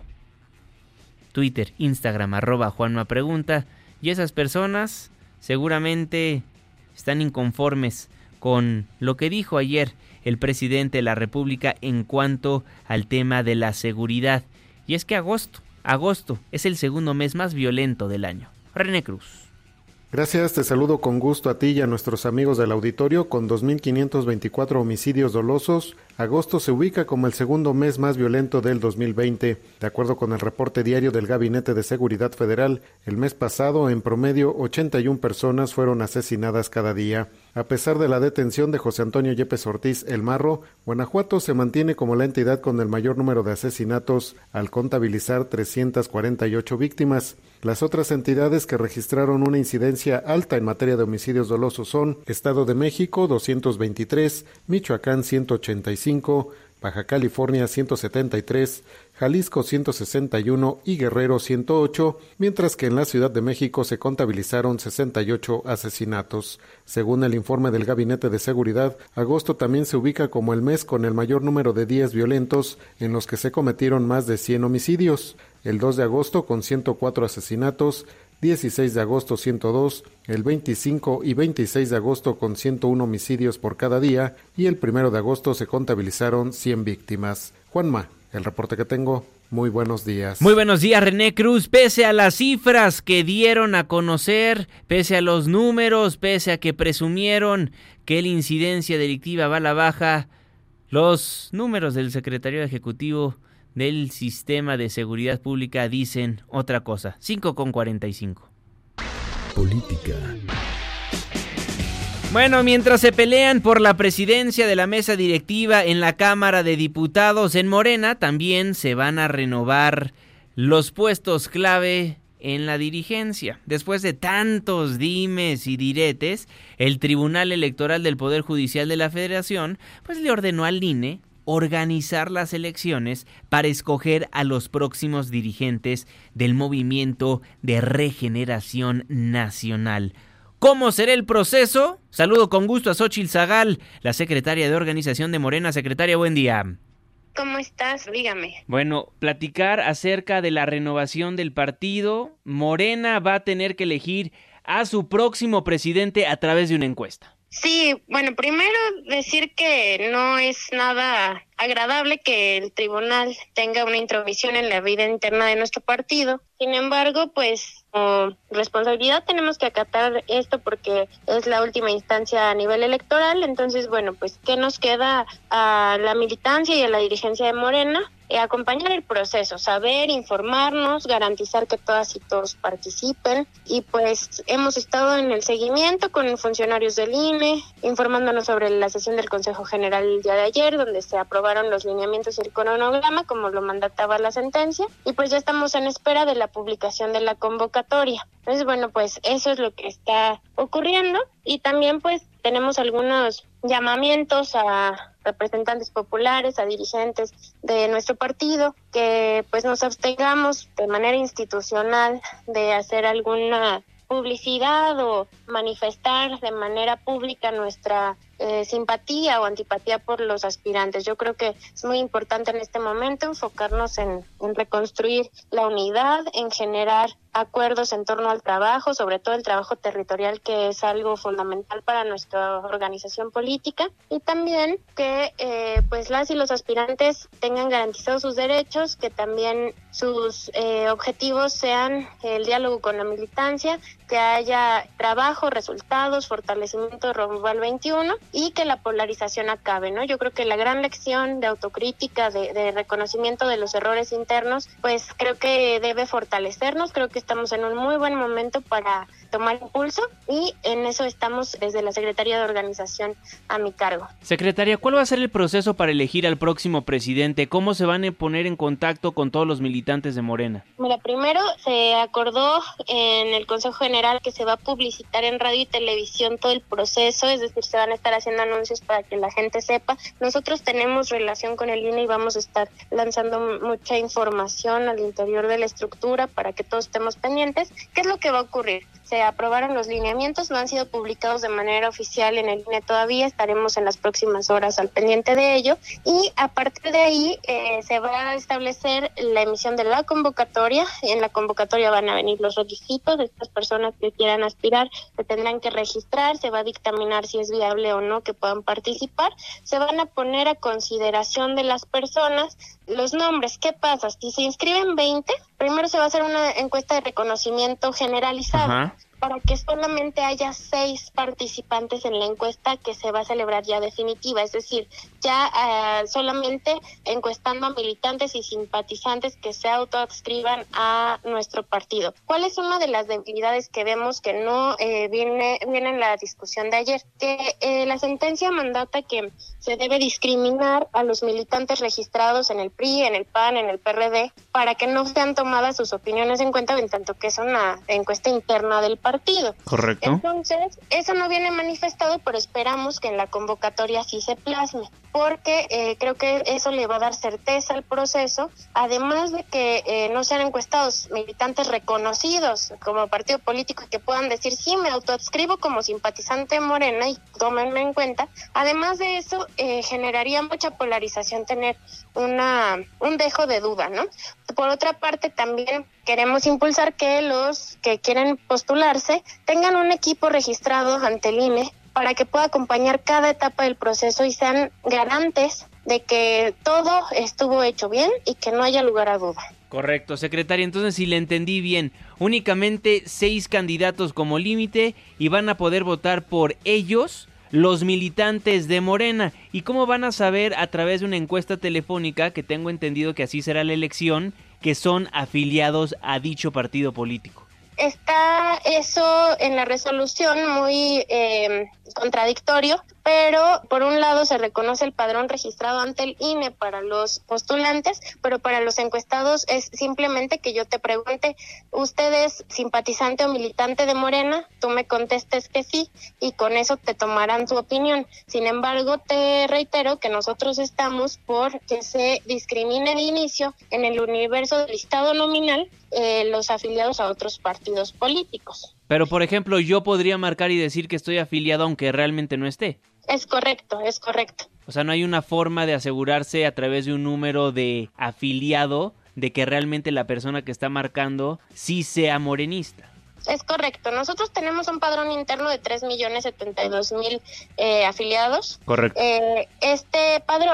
Twitter, Instagram, arroba Juanma Pregunta. Y esas personas seguramente están inconformes con lo que dijo ayer el presidente de la República en cuanto al tema de la seguridad. Y es que agosto, agosto es el segundo mes más violento del año. René Cruz. Gracias, te saludo con gusto a ti y a nuestros amigos del auditorio. Con dos mil quinientos veinticuatro homicidios dolosos, agosto se ubica como el segundo mes más violento del dos mil veinte. De acuerdo con el reporte diario del Gabinete de Seguridad Federal, el mes pasado, en promedio, ochenta y una personas fueron asesinadas cada día. A pesar de la detención de José Antonio Yepes Ortiz El Marro, Guanajuato se mantiene como la entidad con el mayor número de asesinatos, al contabilizar trescientas cuarenta y ocho víctimas. Las otras entidades que registraron una incidencia alta en materia de homicidios dolosos son Estado de México doscientos veintitrés, Michoacán ciento ochenta y cinco, Baja California ciento setenta y tres, Jalisco ciento sesenta y uno y Guerrero ciento ocho, mientras que en la Ciudad de México se contabilizaron sesenta y ocho asesinatos. Según el informe del Gabinete de Seguridad, agosto también se ubica como el mes con el mayor número de días violentos en los que se cometieron más de cien homicidios. El dos de agosto con ciento cuatro asesinatos, dieciséis de agosto ciento dos, el veinticinco y veintiséis de agosto con ciento uno homicidios por cada día y el primero de agosto se contabilizaron cien víctimas. Juanma, el reporte que tengo. Muy buenos días. Muy buenos días, René Cruz. Pese a las cifras que dieron a conocer, pese a los números, pese a que presumieron que la incidencia delictiva va a la baja, los números del secretario ejecutivo del Sistema de Seguridad Pública dicen otra cosa. cinco con cuarenta y cinco. Política. Bueno, mientras se pelean por la presidencia de la mesa directiva en la Cámara de Diputados en Morena, también se van a renovar los puestos clave en la dirigencia. Después de tantos dimes y diretes, el Tribunal Electoral del Poder Judicial de la Federación pues le ordenó al I N E organizar las elecciones para escoger a los próximos dirigentes del Movimiento de Regeneración Nacional. ¿Cómo será el proceso? Saludo con gusto a Xóchitl Zagal, la secretaria de organización de Morena. Secretaria, buen día. ¿Cómo estás? Dígame. Bueno, platicar acerca de la renovación del partido. Morena va a tener que elegir a su próximo presidente a través de una encuesta. Sí, bueno, primero decir que no es nada agradable que el tribunal tenga una intromisión en la vida interna de nuestro partido. Sin embargo, pues como responsabilidad tenemos que acatar esto porque es la última instancia a nivel electoral. Entonces, bueno, pues ¿qué nos queda a la militancia y a la dirigencia de Morena? Eh, acompañar el proceso, saber, informarnos, garantizar que todas y todos participen. Y pues hemos estado en el seguimiento con funcionarios del I N E, informándonos sobre la sesión del Consejo General el día de ayer, donde se aprobaron los lineamientos y el cronograma, como lo mandataba la sentencia. Y pues ya estamos en espera de la publicación de la convocatoria. Entonces, bueno, pues eso es lo que está ocurriendo. Y también pues tenemos algunos llamamientos a representantes populares, a dirigentes de nuestro partido, que pues nos abstengamos de manera institucional de hacer alguna publicidad o manifestar de manera pública nuestra eh, simpatía o antipatía por los aspirantes. Yo creo que es muy importante en este momento enfocarnos en, en reconstruir la unidad, en generar acuerdos en torno al trabajo, sobre todo el trabajo territorial, que es algo fundamental para nuestra organización política, y también que eh, pues las y los aspirantes tengan garantizados sus derechos, que también sus eh, objetivos sean el diálogo con la militancia, que haya trabajo, resultados, fortalecimiento rumbo al veintiuno y que la polarización acabe, ¿no? Yo creo que la gran lección de autocrítica, de, de reconocimiento de los errores internos, pues creo que debe fortalecernos. Creo que estamos en un muy buen momento para tomar impulso y en eso estamos desde la Secretaría de Organización a mi cargo. Secretaria, ¿cuál va a ser el proceso para elegir al próximo presidente? ¿Cómo se van a poner en contacto con todos los militantes de Morena? Mira, primero se acordó en el Consejo General que se va a publicitar en radio y televisión todo el proceso, es decir, se van a estar haciendo anuncios para que la gente sepa. Nosotros tenemos relación con el I N E y vamos a estar lanzando mucha información al interior de la estructura para que todos estemos pendientes. ¿Qué es lo que va a ocurrir? Se aprobaron los lineamientos, no han sido publicados de manera oficial en el I N E todavía, estaremos en las próximas horas al pendiente de ello, y a partir de ahí eh, se va a establecer la emisión de la convocatoria. En la convocatoria van a venir los requisitos de estas personas que quieran aspirar, se tendrán que registrar, se va a dictaminar si es viable o no que puedan participar, se van a poner a consideración de las personas los nombres. ¿Qué pasa? Si se inscriben veinte, primero se va a hacer una encuesta de reconocimiento generalizado. Ajá. Para que solamente haya seis participantes en la encuesta que se va a celebrar ya definitiva, es decir, ya uh, solamente encuestando a militantes y simpatizantes que se autoadscriban a nuestro partido. ¿Cuál es una de las debilidades que vemos que no eh, viene, viene en la discusión de ayer? Que eh, la sentencia mandata que se debe discriminar a los militantes registrados en el P R I, en el P A N, en el P R D, para que no sean tomadas sus opiniones en cuenta, en tanto que es una encuesta interna del partido. partido. Correcto. Entonces, eso no viene manifestado, pero esperamos que en la convocatoria sí se plasme, porque eh, creo que eso le va a dar certeza al proceso, además de que eh, no sean encuestados militantes reconocidos como partido político que puedan decir, sí, me autoadscribo como simpatizante de Morena y tómenme en cuenta. Además de eso, eh, generaría mucha polarización tener una un dejo de duda, ¿no? Por otra parte, también queremos impulsar que los que quieren postularse tengan un equipo registrado ante el I N E para que pueda acompañar cada etapa del proceso y sean garantes de que todo estuvo hecho bien y que no haya lugar a duda. Correcto, secretaria. Entonces, si le entendí bien, únicamente seis candidatos como límite y van a poder votar por ellos los militantes de Morena. ¿Y cómo van a saber a través de una encuesta telefónica, que tengo entendido que así será la elección, que son afiliados a dicho partido político? Está eso en la resolución muy eh, contradictorio, pero por un lado se reconoce el padrón registrado ante el I N E para los postulantes, pero para los encuestados es simplemente que yo te pregunte, ¿usted es simpatizante o militante de Morena? Tú me contestes que sí, y con eso te tomarán tu opinión. Sin embargo, te reitero que nosotros estamos por que se discrimine el inicio en el universo del listado nominal eh, los afiliados a otros partidos políticos. Pero, por ejemplo, yo podría marcar y decir que estoy afiliado aunque realmente no esté. Es correcto, es correcto. O sea, no hay una forma de asegurarse a través de un número de afiliado de que realmente la persona que está marcando sí sea morenista. Es correcto. Nosotros tenemos un padrón interno de tres millones setenta y dos mil eh, afiliados. Correcto. Eh, este padrón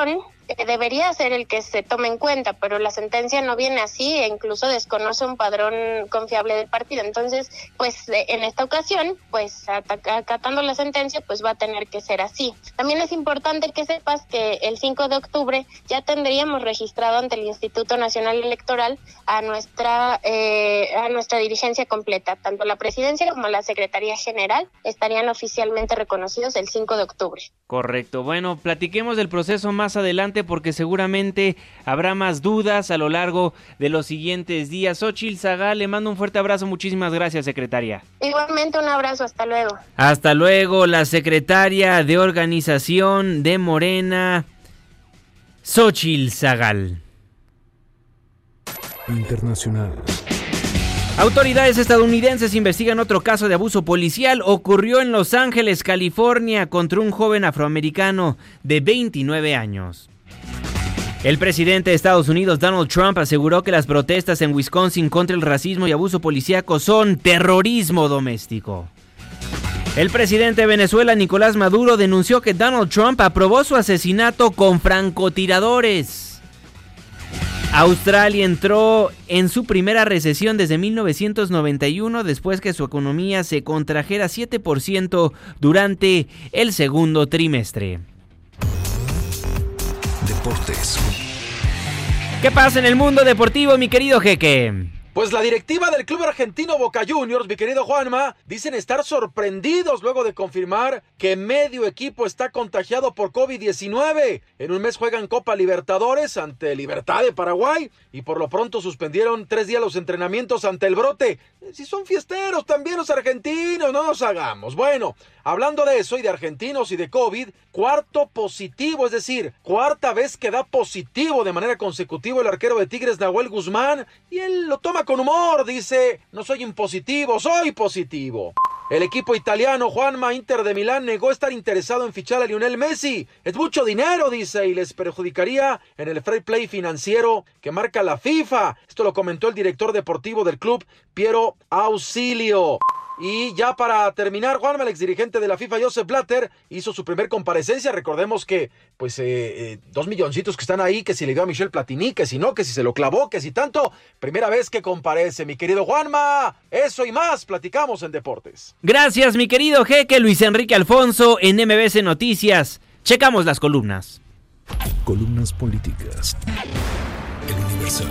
eh, debería ser el que se tome en cuenta, pero la sentencia no viene así e incluso desconoce un padrón confiable del partido. Entonces, pues eh, en esta ocasión, pues acatando la sentencia, pues va a tener que ser así. También es importante que sepas que el cinco de octubre ya tendríamos registrado ante el Instituto Nacional Electoral a nuestra eh, a nuestra dirigencia completa, tanto la presidencia como la Secretaría General estarían oficialmente reconocidos el cinco de octubre. Correcto. Bueno, platiquemos del proceso más adelante porque seguramente habrá más dudas a lo largo de los siguientes días. Xóchitl Zagal, le mando un fuerte abrazo. Muchísimas gracias, secretaria. Igualmente, un abrazo. Hasta luego. Hasta luego, la secretaria de Organización de Morena, Xóchitl Zagal. Internacional. Autoridades estadounidenses investigan otro caso de abuso policial. Ocurrió en Los Ángeles, California, contra un joven afroamericano de veintinueve años. El presidente de Estados Unidos, Donald Trump, aseguró que las protestas en Wisconsin contra el racismo y abuso policíaco son terrorismo doméstico. El presidente de Venezuela, Nicolás Maduro, denunció que Donald Trump aprobó su asesinato con francotiradores. Australia entró en su primera recesión desde mil novecientos noventa y uno después que su economía se contrajera siete por ciento durante el segundo trimestre. Deportes. ¿Qué pasa en el mundo deportivo, mi querido Jeque? Pues la directiva del club argentino Boca Juniors, mi querido Juanma, dicen estar sorprendidos luego de confirmar que medio equipo está contagiado por covid diecinueve. En un mes juegan Copa Libertadores ante Libertad de Paraguay y por lo pronto suspendieron tres días los entrenamientos ante el brote. Si son fiesteros también los argentinos, no nos hagamos. Bueno, hablando de eso y de argentinos y de COVID, cuarto positivo, es decir, cuarta vez que da positivo de manera consecutiva el arquero de Tigres, Nahuel Guzmán, y él lo toma con humor, dice, no soy impositivo, soy positivo. El equipo italiano, Juanma, Inter de Milán, negó estar interesado en fichar a Lionel Messi. Es mucho dinero, dice, y les perjudicaría en el fair play financiero que marca la FIFA. Esto lo comentó el director deportivo del club, Piero Ausilio. Y ya para terminar, Juanma, el exdirigente de la FIFA, Joseph Blatter, hizo su primer comparecencia. Recordemos que, pues, eh, eh, dos milloncitos que están ahí, que si le dio a Michel Platini, que si no, que si se lo clavó, que si tanto. Primera vez que comparece, mi querido Juanma. Eso y más, platicamos en Deportes. Gracias, mi querido Jeque. Luis Enrique Alfonso en M B C Noticias. Checamos las columnas. Columnas políticas. El Universal.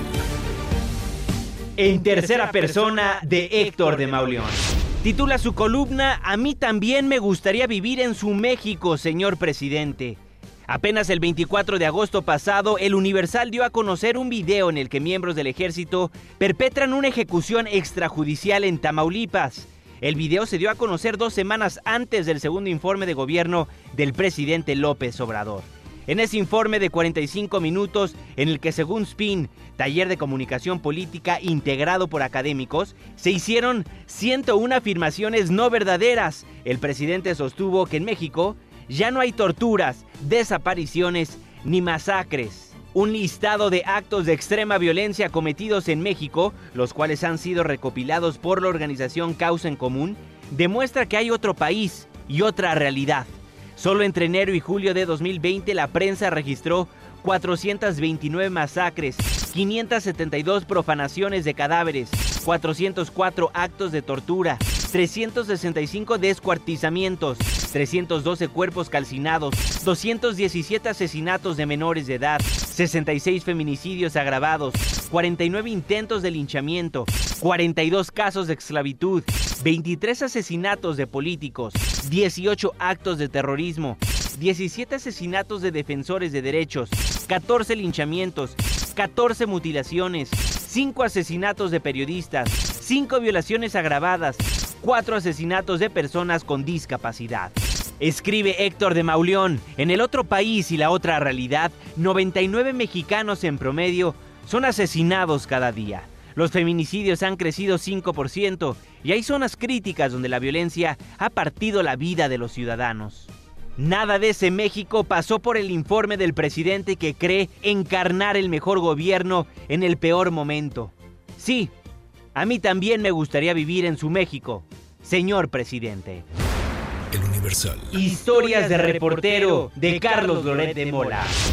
En tercera persona de Héctor de Mauleón. Titula su columna, A mí también me gustaría vivir en su México, señor presidente. Apenas el veinticuatro de agosto pasado, el Universal dio a conocer un video en el que miembros del ejército perpetran una ejecución extrajudicial en Tamaulipas. El video se dio a conocer dos semanas antes del segundo informe de gobierno del presidente López Obrador. En ese informe de cuarenta y cinco minutos, en el que según S P I N, taller de comunicación política integrado por académicos, se hicieron ciento una afirmaciones no verdaderas. El presidente sostuvo que en México ya no hay torturas, desapariciones ni masacres. Un listado de actos de extrema violencia cometidos en México, los cuales han sido recopilados por la organización Causa en Común, demuestra que hay otro país y otra realidad. Solo entre enero y julio de dos mil veinte la prensa registró cuatrocientas veintinueve masacres, quinientas setenta y dos profanaciones de cadáveres, cuatrocientos cuatro actos de tortura, trescientos sesenta y cinco descuartizamientos, trescientos doce cuerpos calcinados, doscientos diecisiete asesinatos de menores de edad, sesenta y seis feminicidios agravados, cuarenta y nueve intentos de linchamiento, cuarenta y dos casos de esclavitud, veintitrés asesinatos de políticos, dieciocho actos de terrorismo, diecisiete asesinatos de defensores de derechos, catorce linchamientos, catorce mutilaciones, cinco asesinatos de periodistas, cinco violaciones agravadas, cuatro asesinatos de personas con discapacidad. Escribe Héctor de Mauleón, en el otro país y la otra realidad, noventa y nueve mexicanos en promedio son asesinados cada día. Los feminicidios han crecido cinco por ciento y hay zonas críticas donde la violencia ha partido la vida de los ciudadanos. Nada de ese México pasó por el informe del presidente que cree encarnar el mejor gobierno en el peor momento. Sí, a mí también me gustaría vivir en su México, señor presidente. El Universal. Historias de reportero de Carlos Loret de Mola.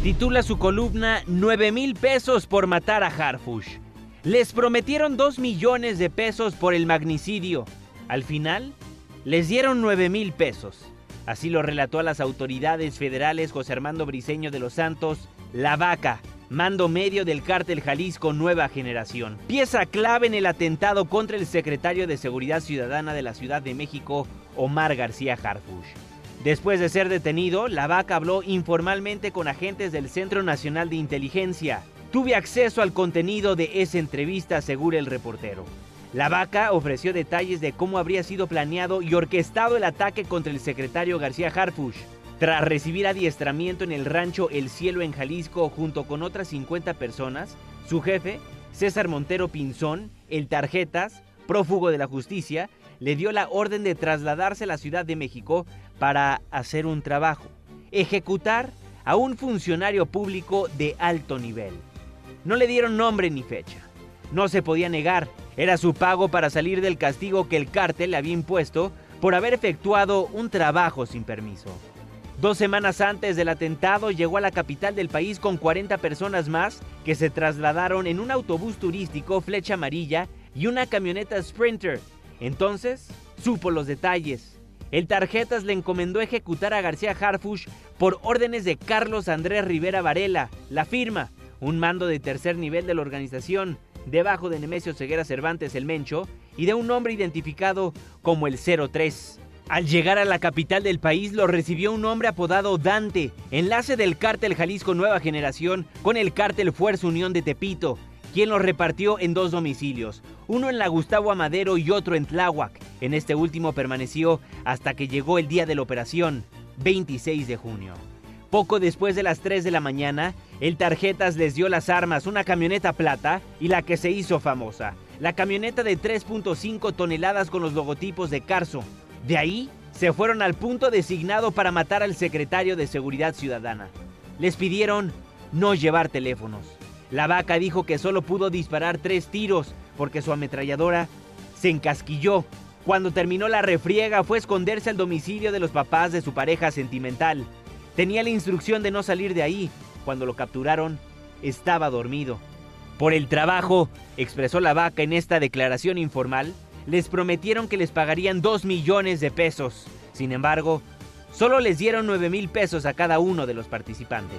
Titula su columna nueve mil pesos por matar a Harfuch. Les prometieron dos millones de pesos por el magnicidio. Al final, les dieron nueve mil pesos. Así lo relató a las autoridades federales José Armando Briceño de los Santos, La Vaca, mando medio del cártel Jalisco Nueva Generación. Pieza clave en el atentado contra el secretario de Seguridad Ciudadana de la Ciudad de México, Omar García Harfuch. Después de ser detenido, La Vaca habló informalmente con agentes del Centro Nacional de Inteligencia. Tuve acceso al contenido de esa entrevista, asegura el reportero. La Vaca ofreció detalles de cómo habría sido planeado y orquestado el ataque contra el secretario García Harfuch. Tras recibir adiestramiento en el rancho El Cielo en Jalisco junto con otras cincuenta personas, su jefe, César Montero Pinzón, el Tarjetas, prófugo de la justicia, le dio la orden de trasladarse a la Ciudad de México para hacer un trabajo, ejecutar a un funcionario público de alto nivel. No le dieron nombre ni fecha. No se podía negar, era su pago para salir del castigo que el cártel le había impuesto por haber efectuado un trabajo sin permiso. Dos semanas antes del atentado llegó a la capital del país con cuarenta personas más que se trasladaron en un autobús turístico Flecha Amarilla y una camioneta Sprinter. Entonces, supo los detalles. El Tarjetas le encomendó ejecutar a García Harfuch por órdenes de Carlos Andrés Rivera Varela, la firma, un mando de tercer nivel de la organización, debajo de Nemesio Ceguera Cervantes el Mencho y de un hombre identificado como el cero tres. Al llegar a la capital del país lo recibió un hombre apodado Dante, enlace del cártel Jalisco Nueva Generación con el cártel Fuerza Unión de Tepito, quien lo repartió en dos domicilios, uno en la Gustavo Amadero y otro en Tláhuac. En este último permaneció hasta que llegó el día de la operación, veintiséis de junio. Poco después de las tres de la mañana, el Tarjetas les dio las armas, una camioneta plata y la que se hizo famosa, la camioneta de tres punto cinco toneladas con los logotipos de Carso. De ahí, se fueron al punto designado para matar al secretario de Seguridad Ciudadana. Les pidieron no llevar teléfonos. La Vaca dijo que solo pudo disparar tres tiros porque su ametralladora se encasquilló. Cuando terminó la refriega fue a esconderse al domicilio de los papás de su pareja sentimental. Tenía la instrucción de no salir de ahí. Cuando lo capturaron, estaba dormido. Por el trabajo, expresó La Vaca en esta declaración informal, les prometieron que les pagarían dos millones de pesos. Sin embargo, solo les dieron nueve mil pesos a cada uno de los participantes.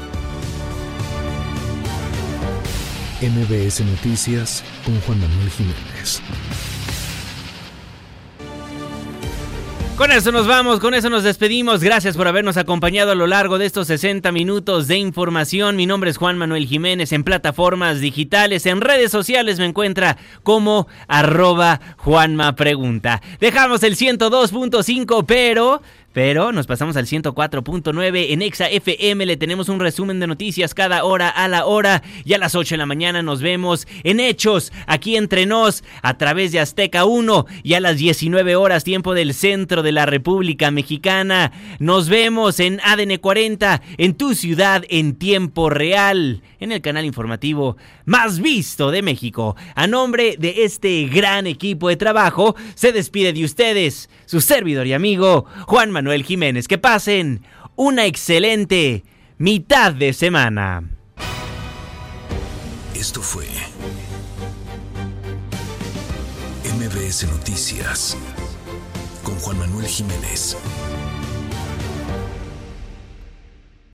M B S Noticias con Juan Manuel Jiménez. Con eso nos vamos, con eso nos despedimos. Gracias por habernos acompañado a lo largo de estos sesenta minutos de información. Mi nombre es Juan Manuel Jiménez. En plataformas digitales, en redes sociales me encuentra como arroba Juanma Pregunta. Dejamos el ciento dos punto cinco, pero... Pero nos pasamos al ciento cuatro punto nueve en Exa F M. Le tenemos un resumen de noticias cada hora a la hora. Y a las ocho de la mañana nos vemos en Hechos, aquí entre nos, a través de Azteca uno. Y a las diecinueve horas, tiempo del centro de la República Mexicana, nos vemos en A D N cuarenta, en tu ciudad en tiempo real, en el canal informativo más visto de México. A nombre de este gran equipo de trabajo, se despide de ustedes su servidor y amigo Juan Manuel Jiménez. Que pasen una excelente mitad de semana. Esto fue M B S Noticias con Juan Manuel Jiménez.